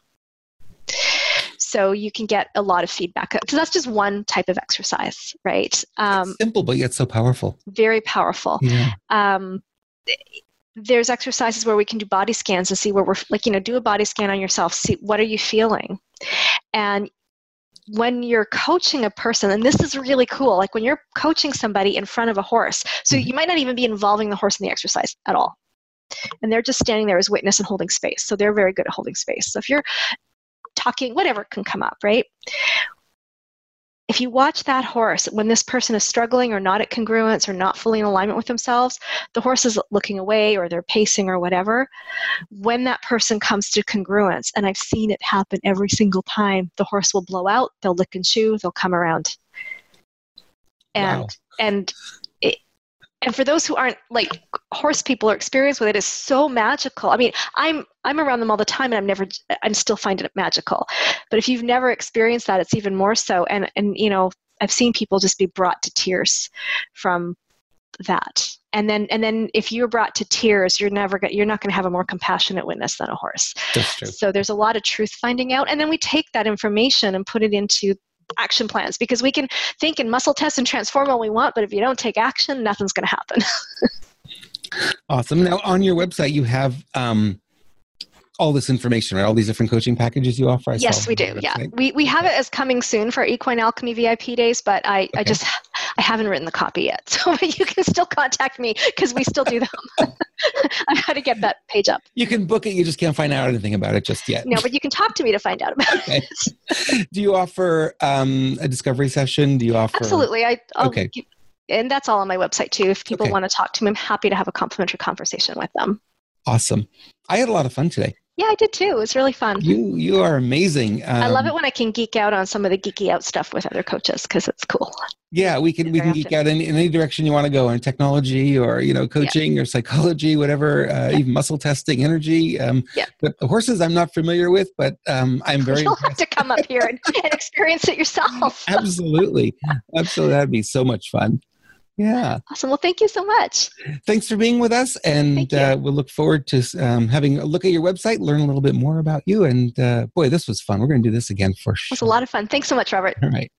So you can get a lot of feedback. So that's just one type of exercise, right? Um, simple, but yet so powerful. Very powerful. Yeah. Um, there's exercises where we can do body scans and see where we're, like, you know, do a body scan on yourself. See, what are you feeling? And when you're coaching a person, and this is really cool, like when you're coaching somebody in front of a horse, so mm-hmm. you might not even be involving the horse in the exercise at all. And they're just standing there as witness and holding space. So they're very good at holding space. So if you're talking, whatever can come up, right? If you watch that horse, when this person is struggling or not at congruence or not fully in alignment with themselves, the horse is looking away or they're pacing or whatever. When that person comes to congruence, and I've seen it happen every single time, the horse will blow out, they'll lick and chew, they'll come around. And, wow. and it, and for those who aren't like horse people or experienced with it, is so magical. I mean, I'm I'm around them all the time, and I'm never I'm still finding it magical. But if you've never experienced that, it's even more so. And and you know, I've seen people just be brought to tears from that. And then and then if you're brought to tears, you're never go- you're not going to have a more compassionate witness than a horse. That's true. So there's a lot of truth finding out, and then we take that information and put it into action plans, because we can think and muscle test and transform all we want, but if you don't take action, nothing's going to happen. Awesome. Now, on your website, you have um, all this information, right? All these different coaching packages you offer. I yes, we do. Yeah, we we have it as coming soon for Equine Alchemy V I P days, but I, okay. I just I haven't written the copy yet, so you can still contact me because we still do them. I've got to get that page up. You can book it. You just can't find out anything about it just yet. No, but you can talk to me to find out about okay. it. Do you offer um, a discovery session? Do you offer? Absolutely. I I'll okay. Give, and that's all on my website too. If people okay. want to talk to me, I'm happy to have a complimentary conversation with them. Awesome. I had a lot of fun today. Yeah, I did too. It was really fun. You you are amazing. Um, I love it when I can geek out on some of the geeky out stuff with other coaches because it's cool. Yeah, we can we can geek out in, in any direction you want to go, in technology or you know coaching yeah. or psychology, whatever, uh, yeah. even muscle testing, energy. Um, yeah. But the horses I'm not familiar with, but um, I'm very. You'll impressed. have to come up here and, and experience it yourself. Absolutely, absolutely, that'd be so much fun. Yeah. Awesome. Well, thank you so much. Thanks for being with us. And uh, we'll look forward to um, having a look at your website, learn a little bit more about you. And uh, boy, this was fun. We're going to do this again for sure. It was a lot of fun. Thanks so much, Robert. All right.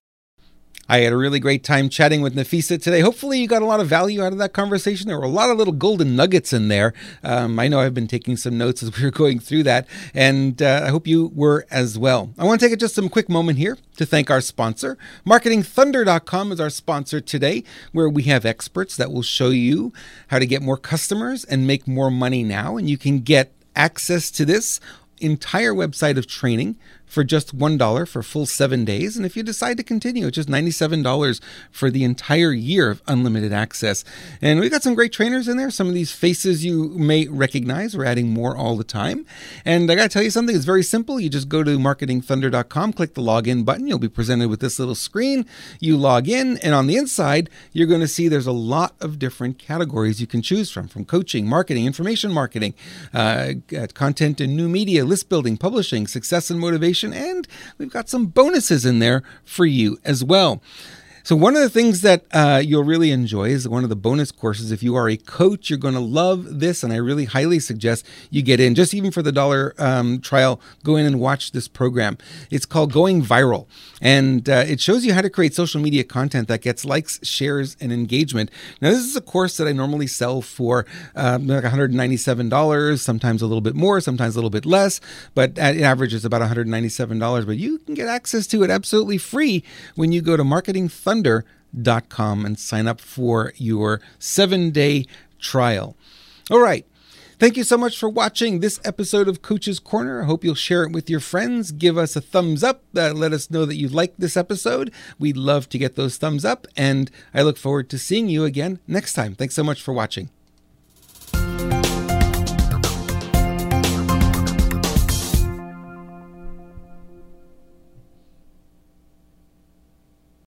I had a really great time chatting with Nafisa today. Hopefully you got a lot of value out of that conversation. There were a lot of little golden nuggets in there. Um, I know I've been taking some notes as we were going through that, and uh, I hope you were as well. I want to take just some quick moment here to thank our sponsor. Marketing Thunder dot com is our sponsor today, where we have experts that will show you how to get more customers and make more money now. And you can get access to this entire website of training for just one dollar for full seven days. And if you decide to continue, it's just ninety-seven dollars for the entire year of unlimited access. And we've got some great trainers in there. Some of these faces you may recognize. We're adding more all the time. And I got to tell you something, it's very simple. You just go to marketing thunder dot com, click the login button. You'll be presented with this little screen. You log in, and on the inside, you're going to see there's a lot of different categories you can choose from, from coaching, marketing, information marketing, uh, content and new media, list building, publishing, success and motivation, and we've got some bonuses in there for you as well. So one of the things that uh, you'll really enjoy is one of the bonus courses. If you are a coach, you're going to love this, and I really highly suggest you get in. Just even for the dollar um, trial, go in and watch this program. It's called Going Viral, and uh, it shows you how to create social media content that gets likes, shares, and engagement. Now, this is a course that I normally sell for um, like one hundred ninety-seven dollars, sometimes a little bit more, sometimes a little bit less, but at average is about one hundred ninety-seven dollars. But you can get access to it absolutely free when you go to Marketing Thunder dot com and sign up for your seven-day trial. All right. Thank you so much for watching this episode of Coach's Corner. I hope you'll share it with your friends. Give us a thumbs up. Uh, let us know that you liked this episode. We'd love to get those thumbs up, and I look forward to seeing you again next time. Thanks so much for watching.